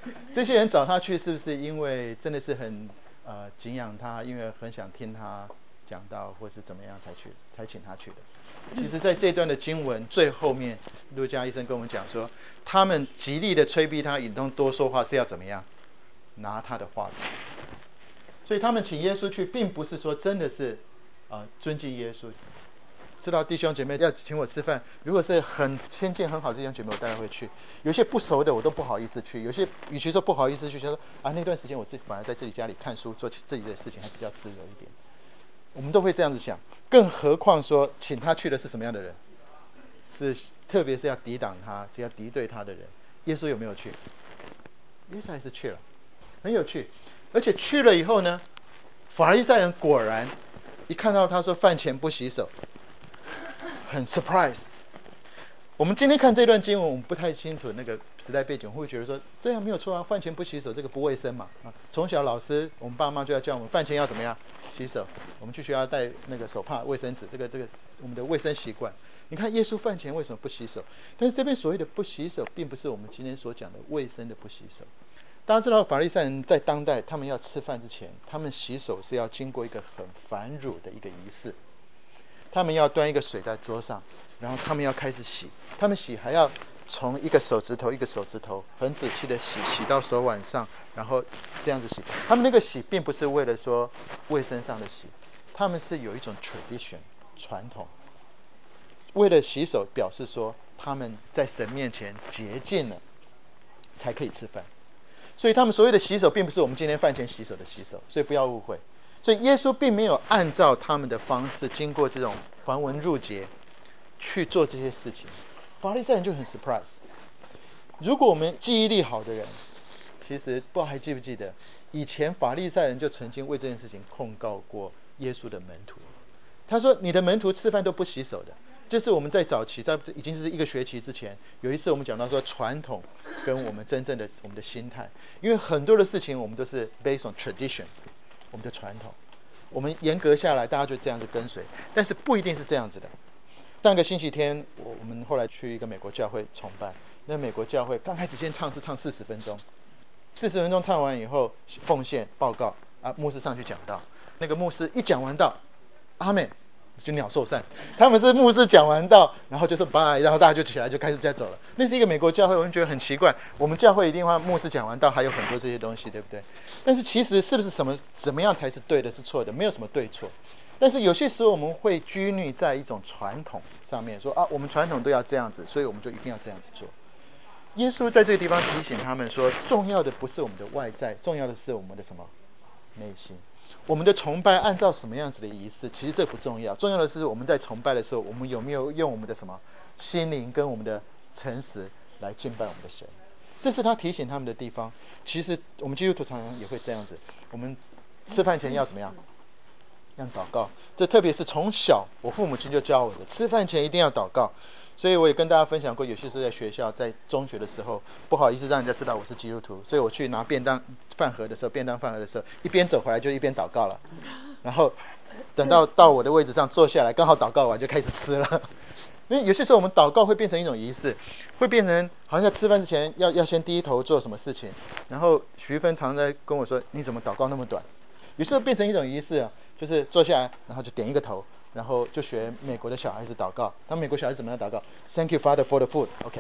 这些人找他去，是不是因为真的是很敬仰他，因为很想听他讲道，或是怎么样才请他去的？其实在这段的经文最后面，路加医生跟我们讲说，他们极力的催逼他，引动多说话，是要怎么样？拿他的话语。所以他们请耶稣去，并不是说真的是尊敬耶稣。知道弟兄姐妹要请我吃饭，如果是很亲近很好的弟兄姐妹，我当然会去。有些不熟的我都不好意思去，有些与其说不好意思去，就说那段时间我自己本来在自己家里看书，做自己的事情还比较自由一点。我们都会这样子想，更何况说请他去的是什么样的人？是特别是要抵挡他，是要敌对他的人。耶稣有没有去？耶稣还是去了，很有趣。而且去了以后呢，法利赛人果然一看到他说饭前不洗手，很 surprise。我们今天看这段经文，我们不太清楚那个时代背景，会觉得说，对啊，没有错啊，饭前不洗手，这个不卫生嘛。从小老师，我们爸妈就要教我们，饭前要怎么样洗手。我们去学校带那个手帕、卫生纸，这个我们的卫生习惯。你看耶稣饭前为什么不洗手？但是这边所谓的不洗手，并不是我们今天所讲的卫生的不洗手。大家知道，法利赛人在当代，他们要吃饭之前，他们洗手是要经过一个很繁缛的一个仪式。他们要端一个水在桌上，然后他们要开始洗。他们洗还要从一个手指头一个手指头很仔细的洗到手腕上，然后这样子洗。他们那个洗并不是为了说卫生上的洗，他们是有一种 tradition 传统，为了洗手表示说他们在神面前洁净了，才可以吃饭。所以他们所谓的洗手，并不是我们今天饭前洗手的洗手，所以不要误会。所以耶稣并没有按照他们的方式，经过这种繁文缛节去做这些事情。法利赛人就很 surprise。如果我们记忆力好的人，其实不知道还记不记得，以前法利赛人就曾经为这件事情控告过耶稣的门徒。他说：“你的门徒吃饭都不洗手的。”就是我们在早期，在已经是一个学期之前，有一次我们讲到说传统跟我们真正的我们的心态，因为很多的事情我们都是 based on tradition。我们的传统，我们严格下来，大家就这样子跟随，但是不一定是这样子的。上个星期天，我们后来去一个美国教会崇拜，那美国教会刚开始先唱是唱40分钟，40分钟唱完以后，奉献报告牧师上去讲道，那个牧师一讲完道，阿们，就鸟兽散。他们是牧师讲完道，然后就是拜，然后大家就起来就开始再走了。那是一个美国教会，我们觉得很奇怪。我们教会一定要牧师讲完道，还有很多这些东西，对不对？但是其实是不是怎么样才是对的，是错的，没有什么对错。但是有些时候我们会拘泥在一种传统上面，说我们传统都要这样子，所以我们就一定要这样子做。耶稣在这个地方提醒他们说，重要的不是我们的外在，重要的是我们的什么内心。我们的崇拜按照什么样子的仪式，其实这不重要，重要的是我们在崇拜的时候，我们有没有用我们的什么心灵跟我们的诚实来敬拜我们的神。这是他提醒他们的地方。其实我们基督徒常常也会这样子，我们吃饭前要怎么样？要祷告。这特别是从小我父母亲就教我的，吃饭前一定要祷告。所以我也跟大家分享过，有些时候在学校，在中学的时候，不好意思让人家知道我是基督徒，所以我去拿便当饭盒的时候，一边走回来就一边祷告了，然后等到我的位置上坐下来，刚好祷告完就开始吃了。因为有些时候我们祷告会变成一种仪式，会变成好像在吃饭之前要先低头做什么事情。然后徐芬常在跟我说：“你怎么祷告那么短？”有时候变成一种仪式就是坐下来，然后就点一个头。然后就学美国的小孩子祷告，他们美国小孩子怎么样祷告 ？Thank you, Father, for the food. OK，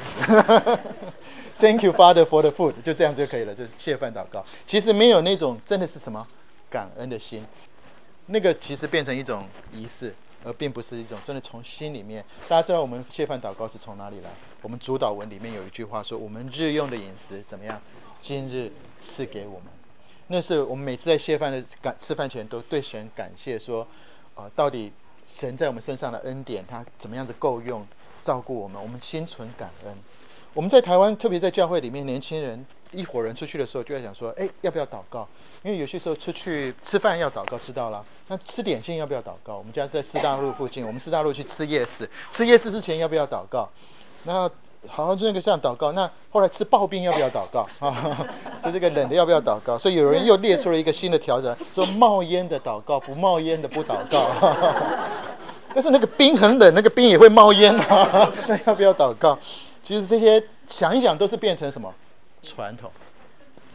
Thank you, Father, for the food， 就这样就可以了，就谢饭祷告。其实没有那种真的是什么感恩的心，那个其实变成一种仪式，而并不是一种真的从心里面。大家知道我们谢饭祷告是从哪里来？我们主祷文里面有一句话说：“我们日用的饮食怎么样？今日赐给我们。”那是我们每次在谢饭的吃饭前都对神感谢说。到底神在我们身上的恩典，他怎么样子够用照顾我们？我们心存感恩。我们在台湾，特别在教会里面，年轻人一伙人出去的时候，就在想说：要不要祷告？因为有些时候出去吃饭要祷告，知道啦。那吃点心要不要祷告？我们家是在师大路附近，我们师大路去吃夜市，吃夜市之前要不要祷告？那好好这个这样祷告，那后来吃刨冰要不要祷告吃这个冷的要不要祷告？所以有人又列出了一个新的条子，说冒烟的祷告，不冒烟的不祷告但是那个冰很冷，那个冰也会冒烟那要不要祷告？其实这些想一想都是变成什么传统。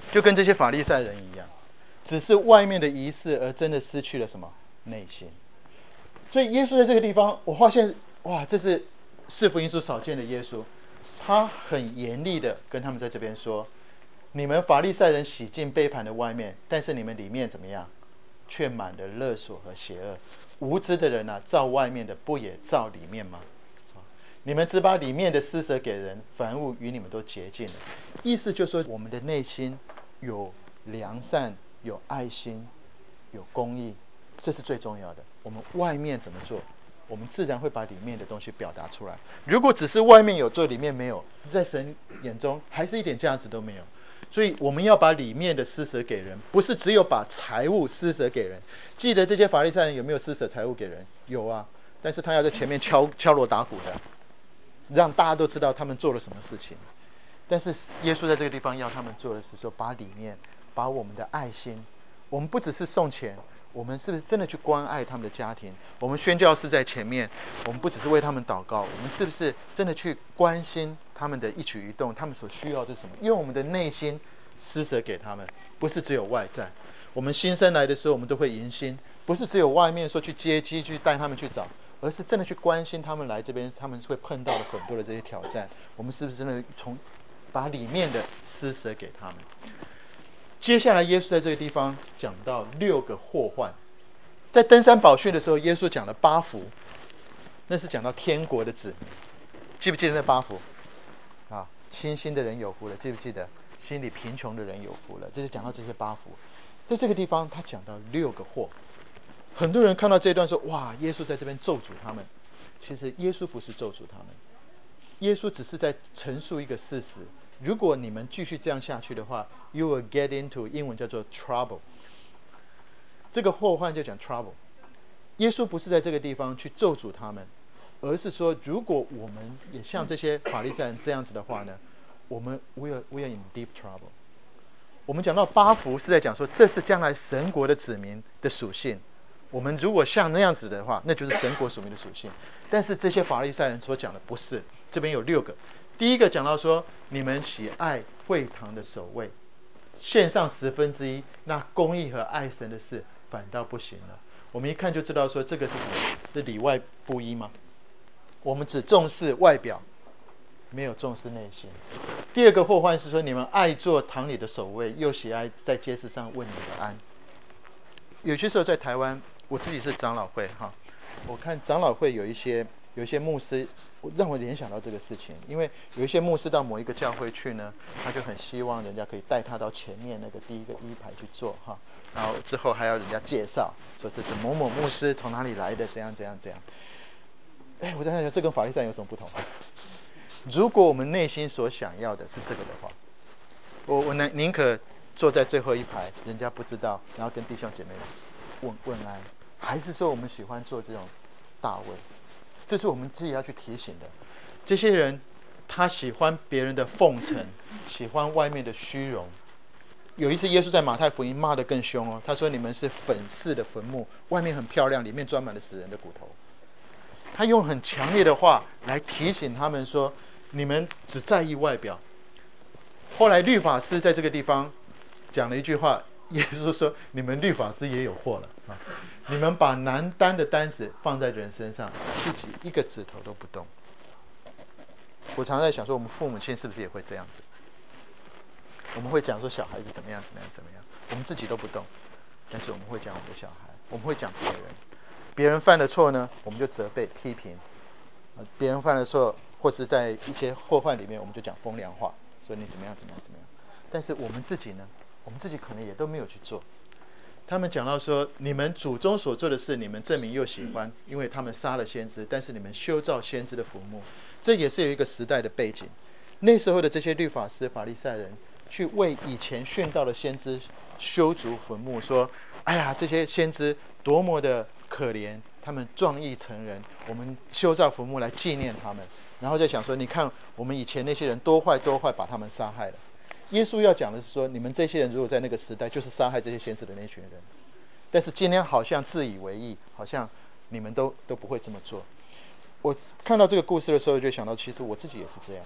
就跟这些法利赛人一样，只是外面的仪式，而真的失去了什么内心。所以耶稣在这个地方，我发现哇，这是四福音书少见的耶稣，他很严厉的跟他们在这边说：你们法利赛人洗净杯盘的外面，但是你们里面怎么样？却满了勒索和邪恶。无知的人啊，照外面的不也照里面吗？你们只把里面的施舍给人，凡物与你们都洁净了。意思就是说，我们的内心有良善，有爱心，有公义，这是最重要的。我们外面怎么做，我们自然会把里面的东西表达出来。如果只是外面有做，里面没有，在神眼中还是一点价值都没有。所以我们要把里面的施舍给人，不是只有把财物施舍给人。记得这些法利赛人有没有施舍财物给人？有啊，但是他要在前面敲锣打鼓的，让大家都知道他们做了什么事情。但是耶稣在这个地方要他们做的是说，把里面，把我们的爱心，我们不只是送钱，我们是不是真的去关爱他们的家庭？我们宣教士在前面，我们不只是为他们祷告，我们是不是真的去关心他们的一举一动，他们所需要的是什么？用我们的内心施舍给他们，不是只有外在。我们新生来的时候，我们都会迎新，不是只有外面说去接机去带他们去找，而是真的去关心他们来这边，他们会碰到的很多的这些挑战。我们是不是真的把里面的施舍给他们？接下来耶稣在这个地方讲到6个祸患。在登山宝训的时候，耶稣讲了8福，那是讲到天国的子民。记不记得那8福啊？清心的人有福了，记不记得？心里贫穷的人有福了，这就讲到这些8福。在这个地方他讲到6个祸。很多人看到这一段说，哇，耶稣在这边咒诅他们。其实耶稣不是咒诅他们，耶稣只是在陈述一个事实。如果你们继续这样下去的话， you will get into 英文叫做 trouble。 这个祸患就讲 trouble。 耶稣不是在这个地方去咒诅他们，而是说如果我们也像这些法利赛人这样子的话呢，我们 we are in deep trouble。 我们讲到8福是在讲说，这是将来神国的子民的属性。我们如果像那样子的话，那就是神国属民的属性。但是这些法利赛人所讲的不是。这边有6个。第一个讲到说，你们喜爱会堂的守卫，献上1/10，那公义和爱神的事反倒不行了。我们一看就知道说，这个是什么？是里外不一吗？我们只重视外表，没有重视内心。第二个祸患是说，你们爱做堂里的守卫，又喜爱在街市上问你的安。有些时候在台湾，我自己是长老会哈，我看长老会有一些牧师让我联想到这个事情。因为有一些牧师到某一个教会去呢，他就很希望人家可以带他到前面那个第一个1排去坐哈，然后之后还要人家介绍说这是某某牧师从哪里来的，怎样怎样怎样。我在想这跟法利赛人有什么不同？如果我们内心所想要的是这个的话，我宁可坐在最后1排，人家不知道，然后跟弟兄姐妹问安，还是说我们喜欢坐这种大位？这是我们自己要去提醒的。这些人他喜欢别人的奉承，喜欢外面的虚荣。有一次耶稣在马太福音骂得更凶哦，他说你们是粉饰的坟墓，外面很漂亮，里面装满了死人的骨头。他用很强烈的话来提醒他们说，你们只在意外表。后来律法师在这个地方讲了一句话，耶稣说，你们律法师也有祸了啊！你们把难担的担子放在人身上，自己一个指头都不动。我常在想说，我们父母亲是不是也会这样子？我们会讲说小孩子怎么样怎么样怎么样，我们自己都不动，但是我们会讲我们的小孩，我们会讲别人。别人犯了错呢，我们就责备批评；别人犯了错，或是在一些祸患里面，我们就讲风凉话，说你怎么样怎么样怎么样。但是我们自己呢，我们自己可能也都没有去做。他们讲到说，你们祖宗所做的事，你们证明又喜欢，因为他们杀了先知，但是你们修造先知的坟墓。这也是有一个时代的背景。那时候的这些律法师、法利赛人，去为以前殉道的先知修筑坟墓，说：“哎呀，这些先知多么的可怜，他们壮义成人，我们修造坟墓来纪念他们。”然后就想说，你看我们以前那些人多坏多坏，把他们杀害了。耶稣要讲的是说，你们这些人如果在那个时代，就是杀害这些先知的那群人。但是今天好像自以为意，好像你们都不会这么做。我看到这个故事的时候，就想到，其实我自己也是这样。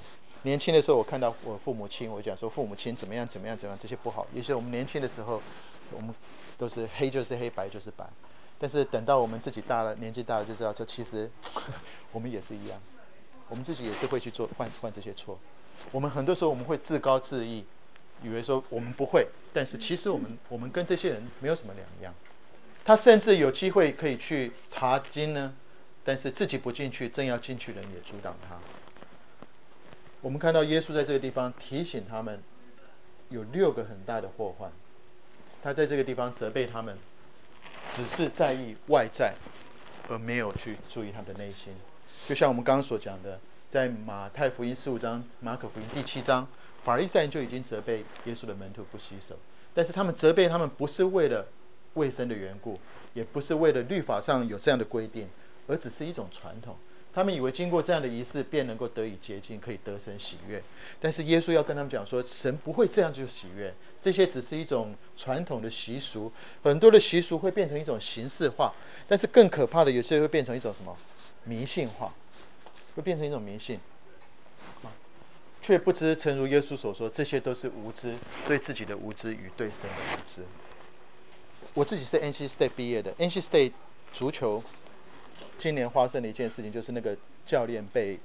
年轻的时候，我看到我父母亲，我讲说父母亲怎么样怎么样怎么样，这些不好。也许我们年轻的时候，我们都是黑就是黑，白就是白。但是等到我们自己大了，年纪大了，就知道这其实我们也是一样，我们自己也是会去做犯这些错。我们很多时候我们会自高自义，以为说我们不会，但是其实我们跟这些人没有什么两样。他甚至有机会可以去查经呢，但是自己不进去，正要进去的人也阻挡他。我们看到耶稣在这个地方提醒他们，有6个很大的祸患。他在这个地方责备他们，只是在意外在，而没有去注意他的内心。就像我们刚刚所讲的，在马太福音15章、马可福音第7章，法利赛人就已经责备耶稣的门徒不洗手，但是他们责备他们不是为了卫生的缘故，也不是为了律法上有这样的规定，而只是一种传统。他们以为经过这样的仪式便能够得以洁净，可以得神喜悦。但是耶稣要跟他们讲说，神不会这样就喜悦，这些只是一种传统的习俗，很多的习俗会变成一种形式化，但是更可怕的，有些会变成一种什么迷信化，会变成一种迷信，却不知诚如耶稣所说，这些都是无知，对自己的无知与对神的无知。我自己是 NC State 毕业的， NC State 足球今年发生的一件事情，就是那个教练被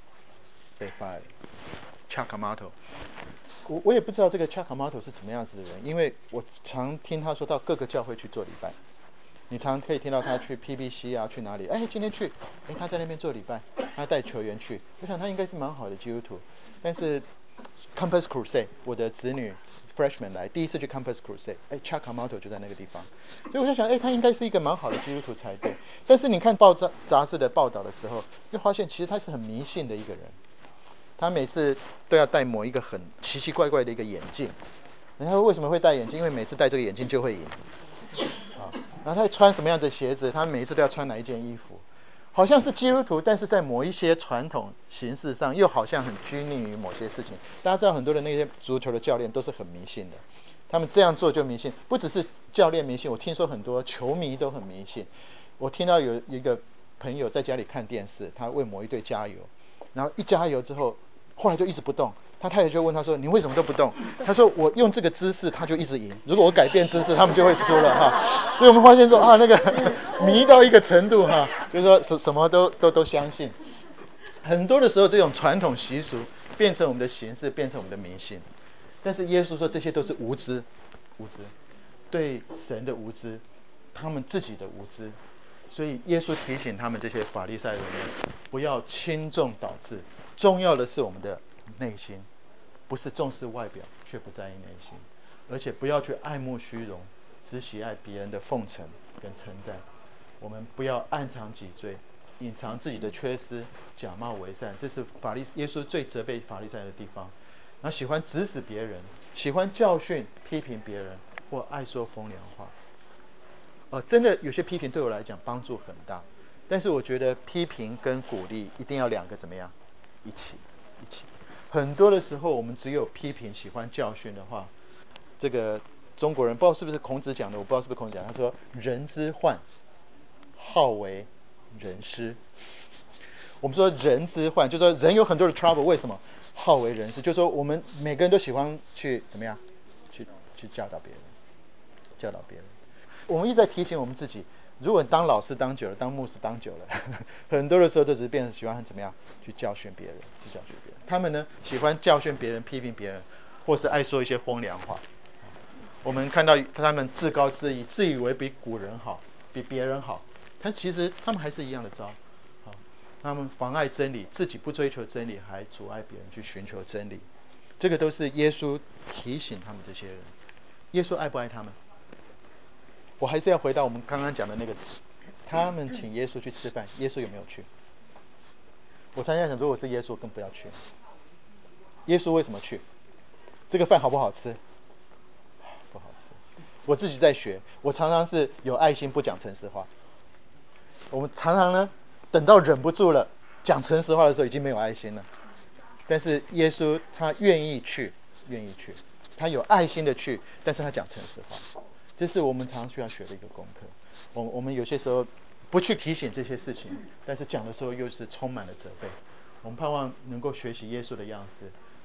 fire Chuck Amato。 我也不知道这个 Chuck Amato 是怎么样子的人，因为我常听他说到各个教会去做礼拜，你常可以听到他去 PBC 啊，去哪里，今天去，他在那边做礼拜，他带球员去，我想他应该是蛮好的基督徒。但是 Campus Crusade 我的子女 freshman 来第一次去 Campus Crusade， Chuck Amato 就在那个地方，所以我就想，他应该是一个蛮好的基督徒才对。但是你看杂志的报道的时候，又发现其实他是很迷信的一个人。他每次都要戴某一个很奇奇怪怪的一个眼镜，然后为什么会戴眼镜？因为每次戴这个眼镜就会赢。然后他穿什么样的鞋子，他每一次都要穿哪一件衣服，好像是基督徒，但是在某一些传统形式上又好像很拘泥于某些事情。大家知道很多的那些足球的教练都是很迷信的，他们这样做就迷信，不只是教练迷信，我听说很多球迷都很迷信。我听到有一个朋友在家里看电视，他为某一队加油，然后一加油之后，后来就一直不动。他太太就问他说：“你为什么都不动？”他说：“我用这个姿势，他就一直赢。如果我改变姿势，他们就会输了哈。”所以我们发现说那个迷到一个程度哈，就是说什么都相信。很多的时候，这种传统习俗变成我们的形式，变成我们的迷信。但是耶稣说，这些都是无知，对神的无知，他们自己的无知。所以耶稣提醒他们这些法利赛人不要轻重导致，重要的是我们的内心，不是重视外表却不在意内心，而且不要去爱慕虚荣，只喜爱别人的奉承跟称赞。我们不要暗藏己罪，隐藏自己的缺失，假冒为善，这是耶稣最责备法利赛人的地方。然后喜欢指使别人，喜欢教训批评别人，或爱说风凉话。真的有些批评对我来讲帮助很大，但是我觉得批评跟鼓励一定要两个怎么样一起。很多的时候我们只有批评喜欢教训的话，这个中国人不知道是不是孔子讲的，我不知道是不是孔子讲，他说人之患好为人师。我们说人之患，就是说人有很多的 trouble， 为什么好为人师？就是说我们每个人都喜欢去怎么样去教导别人。我们一直在提醒我们自己，如果当老师当久了，当牧师当久了，很多的时候就只是变成喜欢怎么样去教训别人。他们呢喜欢教训别人，批评别人，或是爱说一些风凉话。我们看到他们自高自义，自以为比古人好，比别人好，但其实他们还是一样的糟。他们妨碍真理，自己不追求真理，还阻碍别人去寻求真理。这个都是耶稣提醒他们这些人。耶稣爱不爱他们？我还是要回到我们刚刚讲的那个，他们请耶稣去吃饭，耶稣有没有去？我常常想说，我是耶稣更不要去。耶稣为什么去？这个饭好不好吃？不好吃。我自己在学，我常常是有爱心不讲诚实话。我们常常呢等到忍不住了讲诚实话的时候，已经没有爱心了。但是耶稣他愿意去，他有爱心的去，但是他讲诚实话。这是我们常常需要学的一个功课。我们有些时候不去提醒这些事情，但是讲的时候又是充满了责备。我们盼望能够学习耶稣的样式，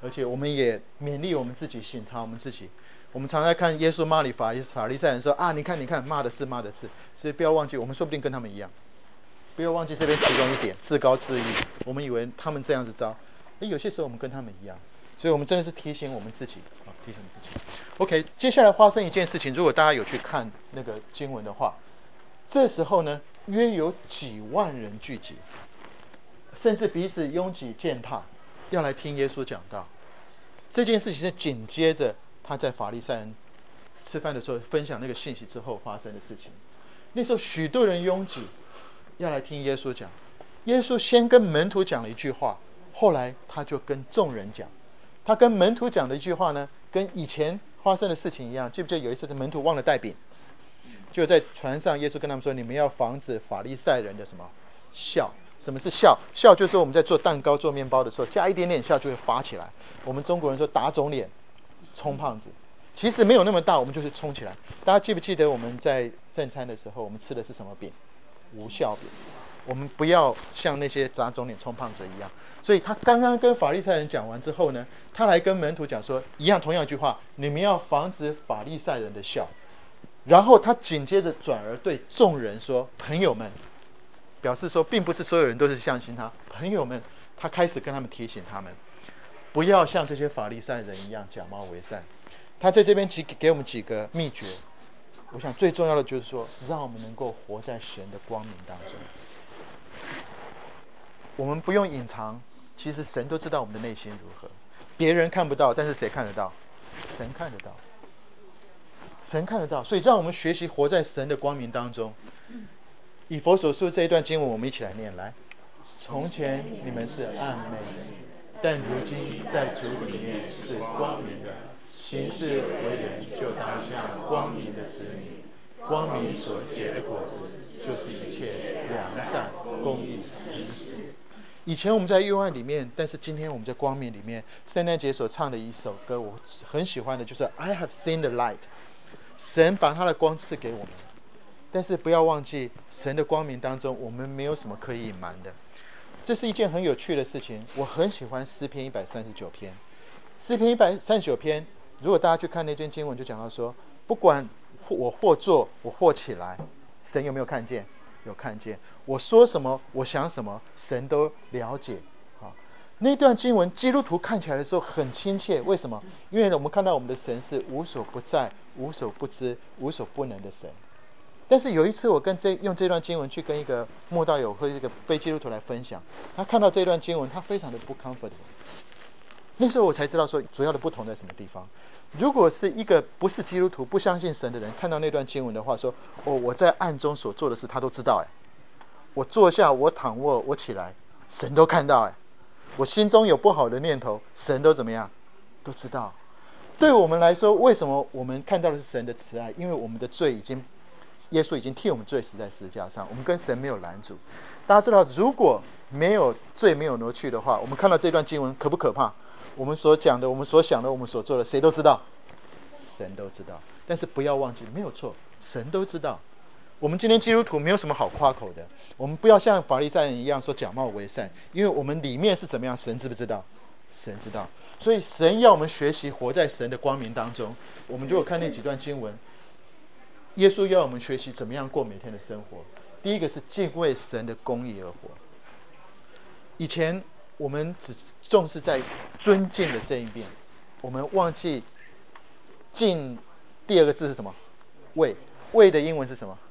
而且我们也勉励我们自己，省察我们自己。我们常常看耶稣骂里法利赛人说啊，你看骂的是，所以不要忘记，我们说不定跟他们一样。不要忘记这边其中一点，自高自义。我们以为他们这样子糟，有些时候我们跟他们一样。所以我们真的是提醒我们自己啊，提醒自己。OK， 接下来发生一件事情，如果大家有去看那个经文的话，这时候呢，约有几万人聚集，甚至彼此拥挤践踏，要来听耶稣讲道。这件事情是紧接着他在法利赛人吃饭的时候分享那个信息之后发生的事情。那时候许多人拥挤要来听耶稣讲。耶稣先跟门徒讲了一句话，后来他就跟众人讲。他跟门徒讲的一句话呢，跟以前发生的事情一样。记不记得有一次的门徒忘了带饼，就在船上，耶稣跟他们说：“你们要防止法利赛人的什么笑？什么是笑？笑就是说我们在做蛋糕、做面包的时候，加一点点笑就会发起来。我们中国人说打肿脸充胖子，其实没有那么大，我们就是冲起来。大家记不记得我们在正餐的时候，我们吃的是什么饼？无酵饼。我们不要像那些打肿脸充胖子一样。所以他刚刚跟法利赛人讲完之后呢，他来跟门徒讲说，同样一句话，你们要防止法利赛人的笑。然后他紧接着转而对众人说：“朋友们。”表示说，并不是所有人都是相信他。朋友们，他开始跟他们提醒他们，不要像这些法利赛人一样假冒为善。他在这边给我们几个秘诀。我想最重要的就是说，让我们能够活在神的光明当中。我们不用隐藏，其实神都知道我们的内心如何。别人看不到，但是谁看得到？神看得到。神看得到，所以让我们学习活在神的光明当中。以弗所书这一段经文，我们一起来念。来，从前你们是暗昧的，但如今在主里面是光明的。行事为人，就当像光明的子女。光明所结的果子，就是一切良善、公义、诚实。以前我们在幽暗里面，但是今天我们在光明里面。圣诞节所唱的一首歌，我很喜欢的，就是 I have seen the light。神把他的光赐给我们，但是不要忘记，神的光明当中，我们没有什么可以隐瞒的。这是一件很有趣的事情。我很喜欢诗篇139篇。诗篇139篇，如果大家去看那篇经文，就讲到说，不管我或坐，我或起来，神有没有看见？有看见。我说什么，我想什么，神都了解。那段经文，基督徒看起来的时候很亲切。为什么？因为我们看到我们的神是无所不在、无所不知、无所不能的神。但是有一次，我用这段经文去跟一个慕道友或一个非基督徒来分享，他看到这段经文，他非常的不 comfortable。那时候我才知道说，主要的不同在什么地方。如果是一个不是基督徒、不相信神的人，看到那段经文的话，说：“我在暗中所做的事，他都知道。我坐下，我躺卧，我起来，神都看到。我心中有不好的念头，神都怎么样？都知道。”对我们来说，为什么我们看到的是神的慈爱？因为我们的罪耶稣已经替我们罪死在十字架上，我们跟神没有拦阻。大家知道，如果没有罪没有挪去的话，我们看到这段经文可不可怕？我们所讲的，我们所想的，我们所做的，谁都知道？神都知道。但是不要忘记，没有错，神都知道。我们今天基督徒没有什么好夸口的，我们不要像法利赛人一样说假冒为善，因为我们里面是怎么样，神知不知道？神知道。所以神要我们学习活在神的光明当中。我们就看那几段经文，耶稣要我们学习怎么样过每天的生活。第一个是敬畏神的公义而活。以前我们只重视在尊敬的这一边，我们忘记敬。第二个字是什么？畏。畏的英文是什么？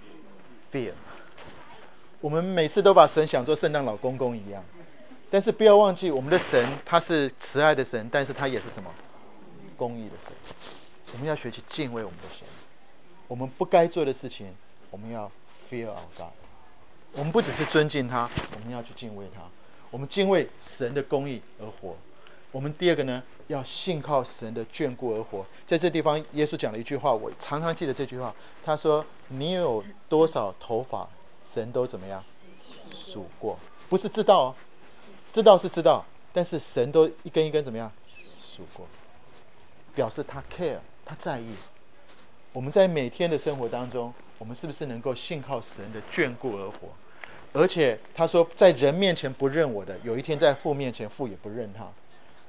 fear。 我们每次都把神想作圣诞老公公一样，但是不要忘记，我们的神他是慈爱的神，但是他也是什么？公义的神。我们要学习敬畏我们的神。我们不该做的事情，我们要 fear our God。 我们不只是尊敬他，我们要去敬畏他。我们敬畏神的公义而活。我们第二个呢，要信靠神的眷顾而活。在这地方，耶稣讲了一句话，我常常记得这句话。他说：“你有多少头发，神都怎么样数过？不是知道知道是知道，但是神都一根一根怎么样数过，表示他 care， 他在意。我们在每天的生活当中，我们是不是能够信靠神的眷顾而活？而且他说，在人面前不认我的，有一天在父面前，父也不认他。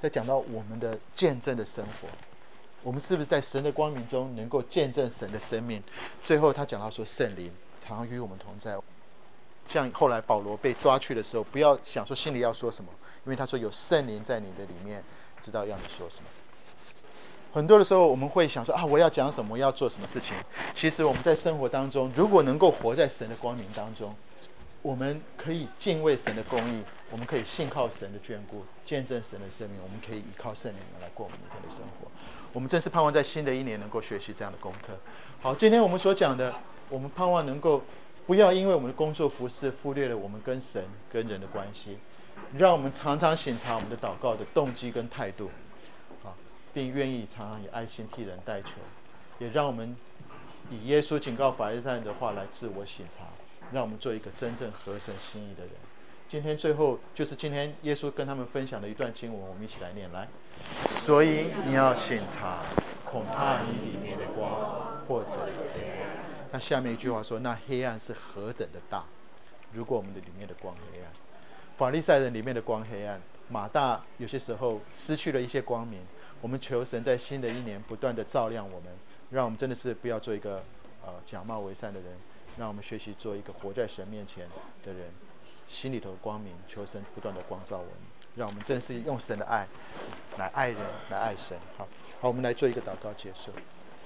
在讲到我们的见证的生活，我们是不是在神的光明中能够见证神的生命？最后他讲到说，圣灵常与我们同在。像后来保罗被抓去的时候，不要想说心里要说什么，因为他说有圣灵在你的里面，知道要你说什么。很多的时候我们会想说我要讲什么，我要做什么事情。其实我们在生活当中，如果能够活在神的光明当中，我们可以敬畏神的公义，我们可以信靠神的眷顾，见证神的生命，我们可以依靠圣灵来过我们每天的生活。我们真是盼望在新的一年能够学习这样的功课。好，今天我们所讲的，我们盼望能够不要因为我们的工作服事忽略了我们跟神跟人的关系，让我们常常省察我们的祷告的动机跟态度，并愿意常常以爱心替人代求，也让我们以耶稣警告法利赛人的话来自我省察，让我们做一个真正合神心意的人。今天最后就是今天耶稣跟他们分享的一段经文，我们一起来念来。所以你要省察，恐怕你里面的光或者黑暗。那下面一句话说，那黑暗是何等的大，如果我们的里面的光黑暗。法利赛人里面的光黑暗，马大有些时候失去了一些光明。我们求神在新的一年不断的照亮我们，让我们真的是不要做一个假冒为善的人，让我们学习做一个活在神面前的人，心里头的光明，求神不断的光照我们，让我们真的是用神的爱来爱人，来爱神。好，我们来做一个祷告结束。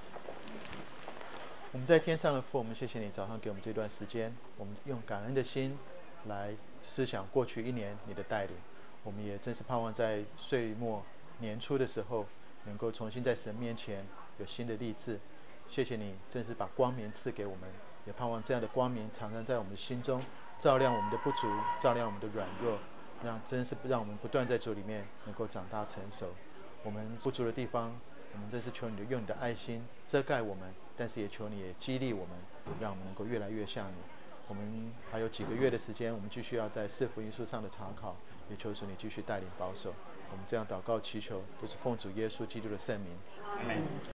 我们在天上的父，我们谢谢你早上给我们这段时间，我们用感恩的心来思想过去一年你的带领。我们也真是盼望在岁末年初的时候，能够重新在神面前有新的立志。谢谢你真是把光明赐给我们，也盼望这样的光明常常在我们的心中照亮我们的不足，照亮我们的软弱，真是让我们不断在主里面能够长大成熟。我们不足的地方，我们真是求你用你的爱心遮盖我们，但是也求你也激励我们，让我们能够越来越像你。我们还有几个月的时间，我们继续要在四福音书上的查考，也求主你继续带领保守。我们这样祷告祈求，都是奉主耶稣基督的圣名。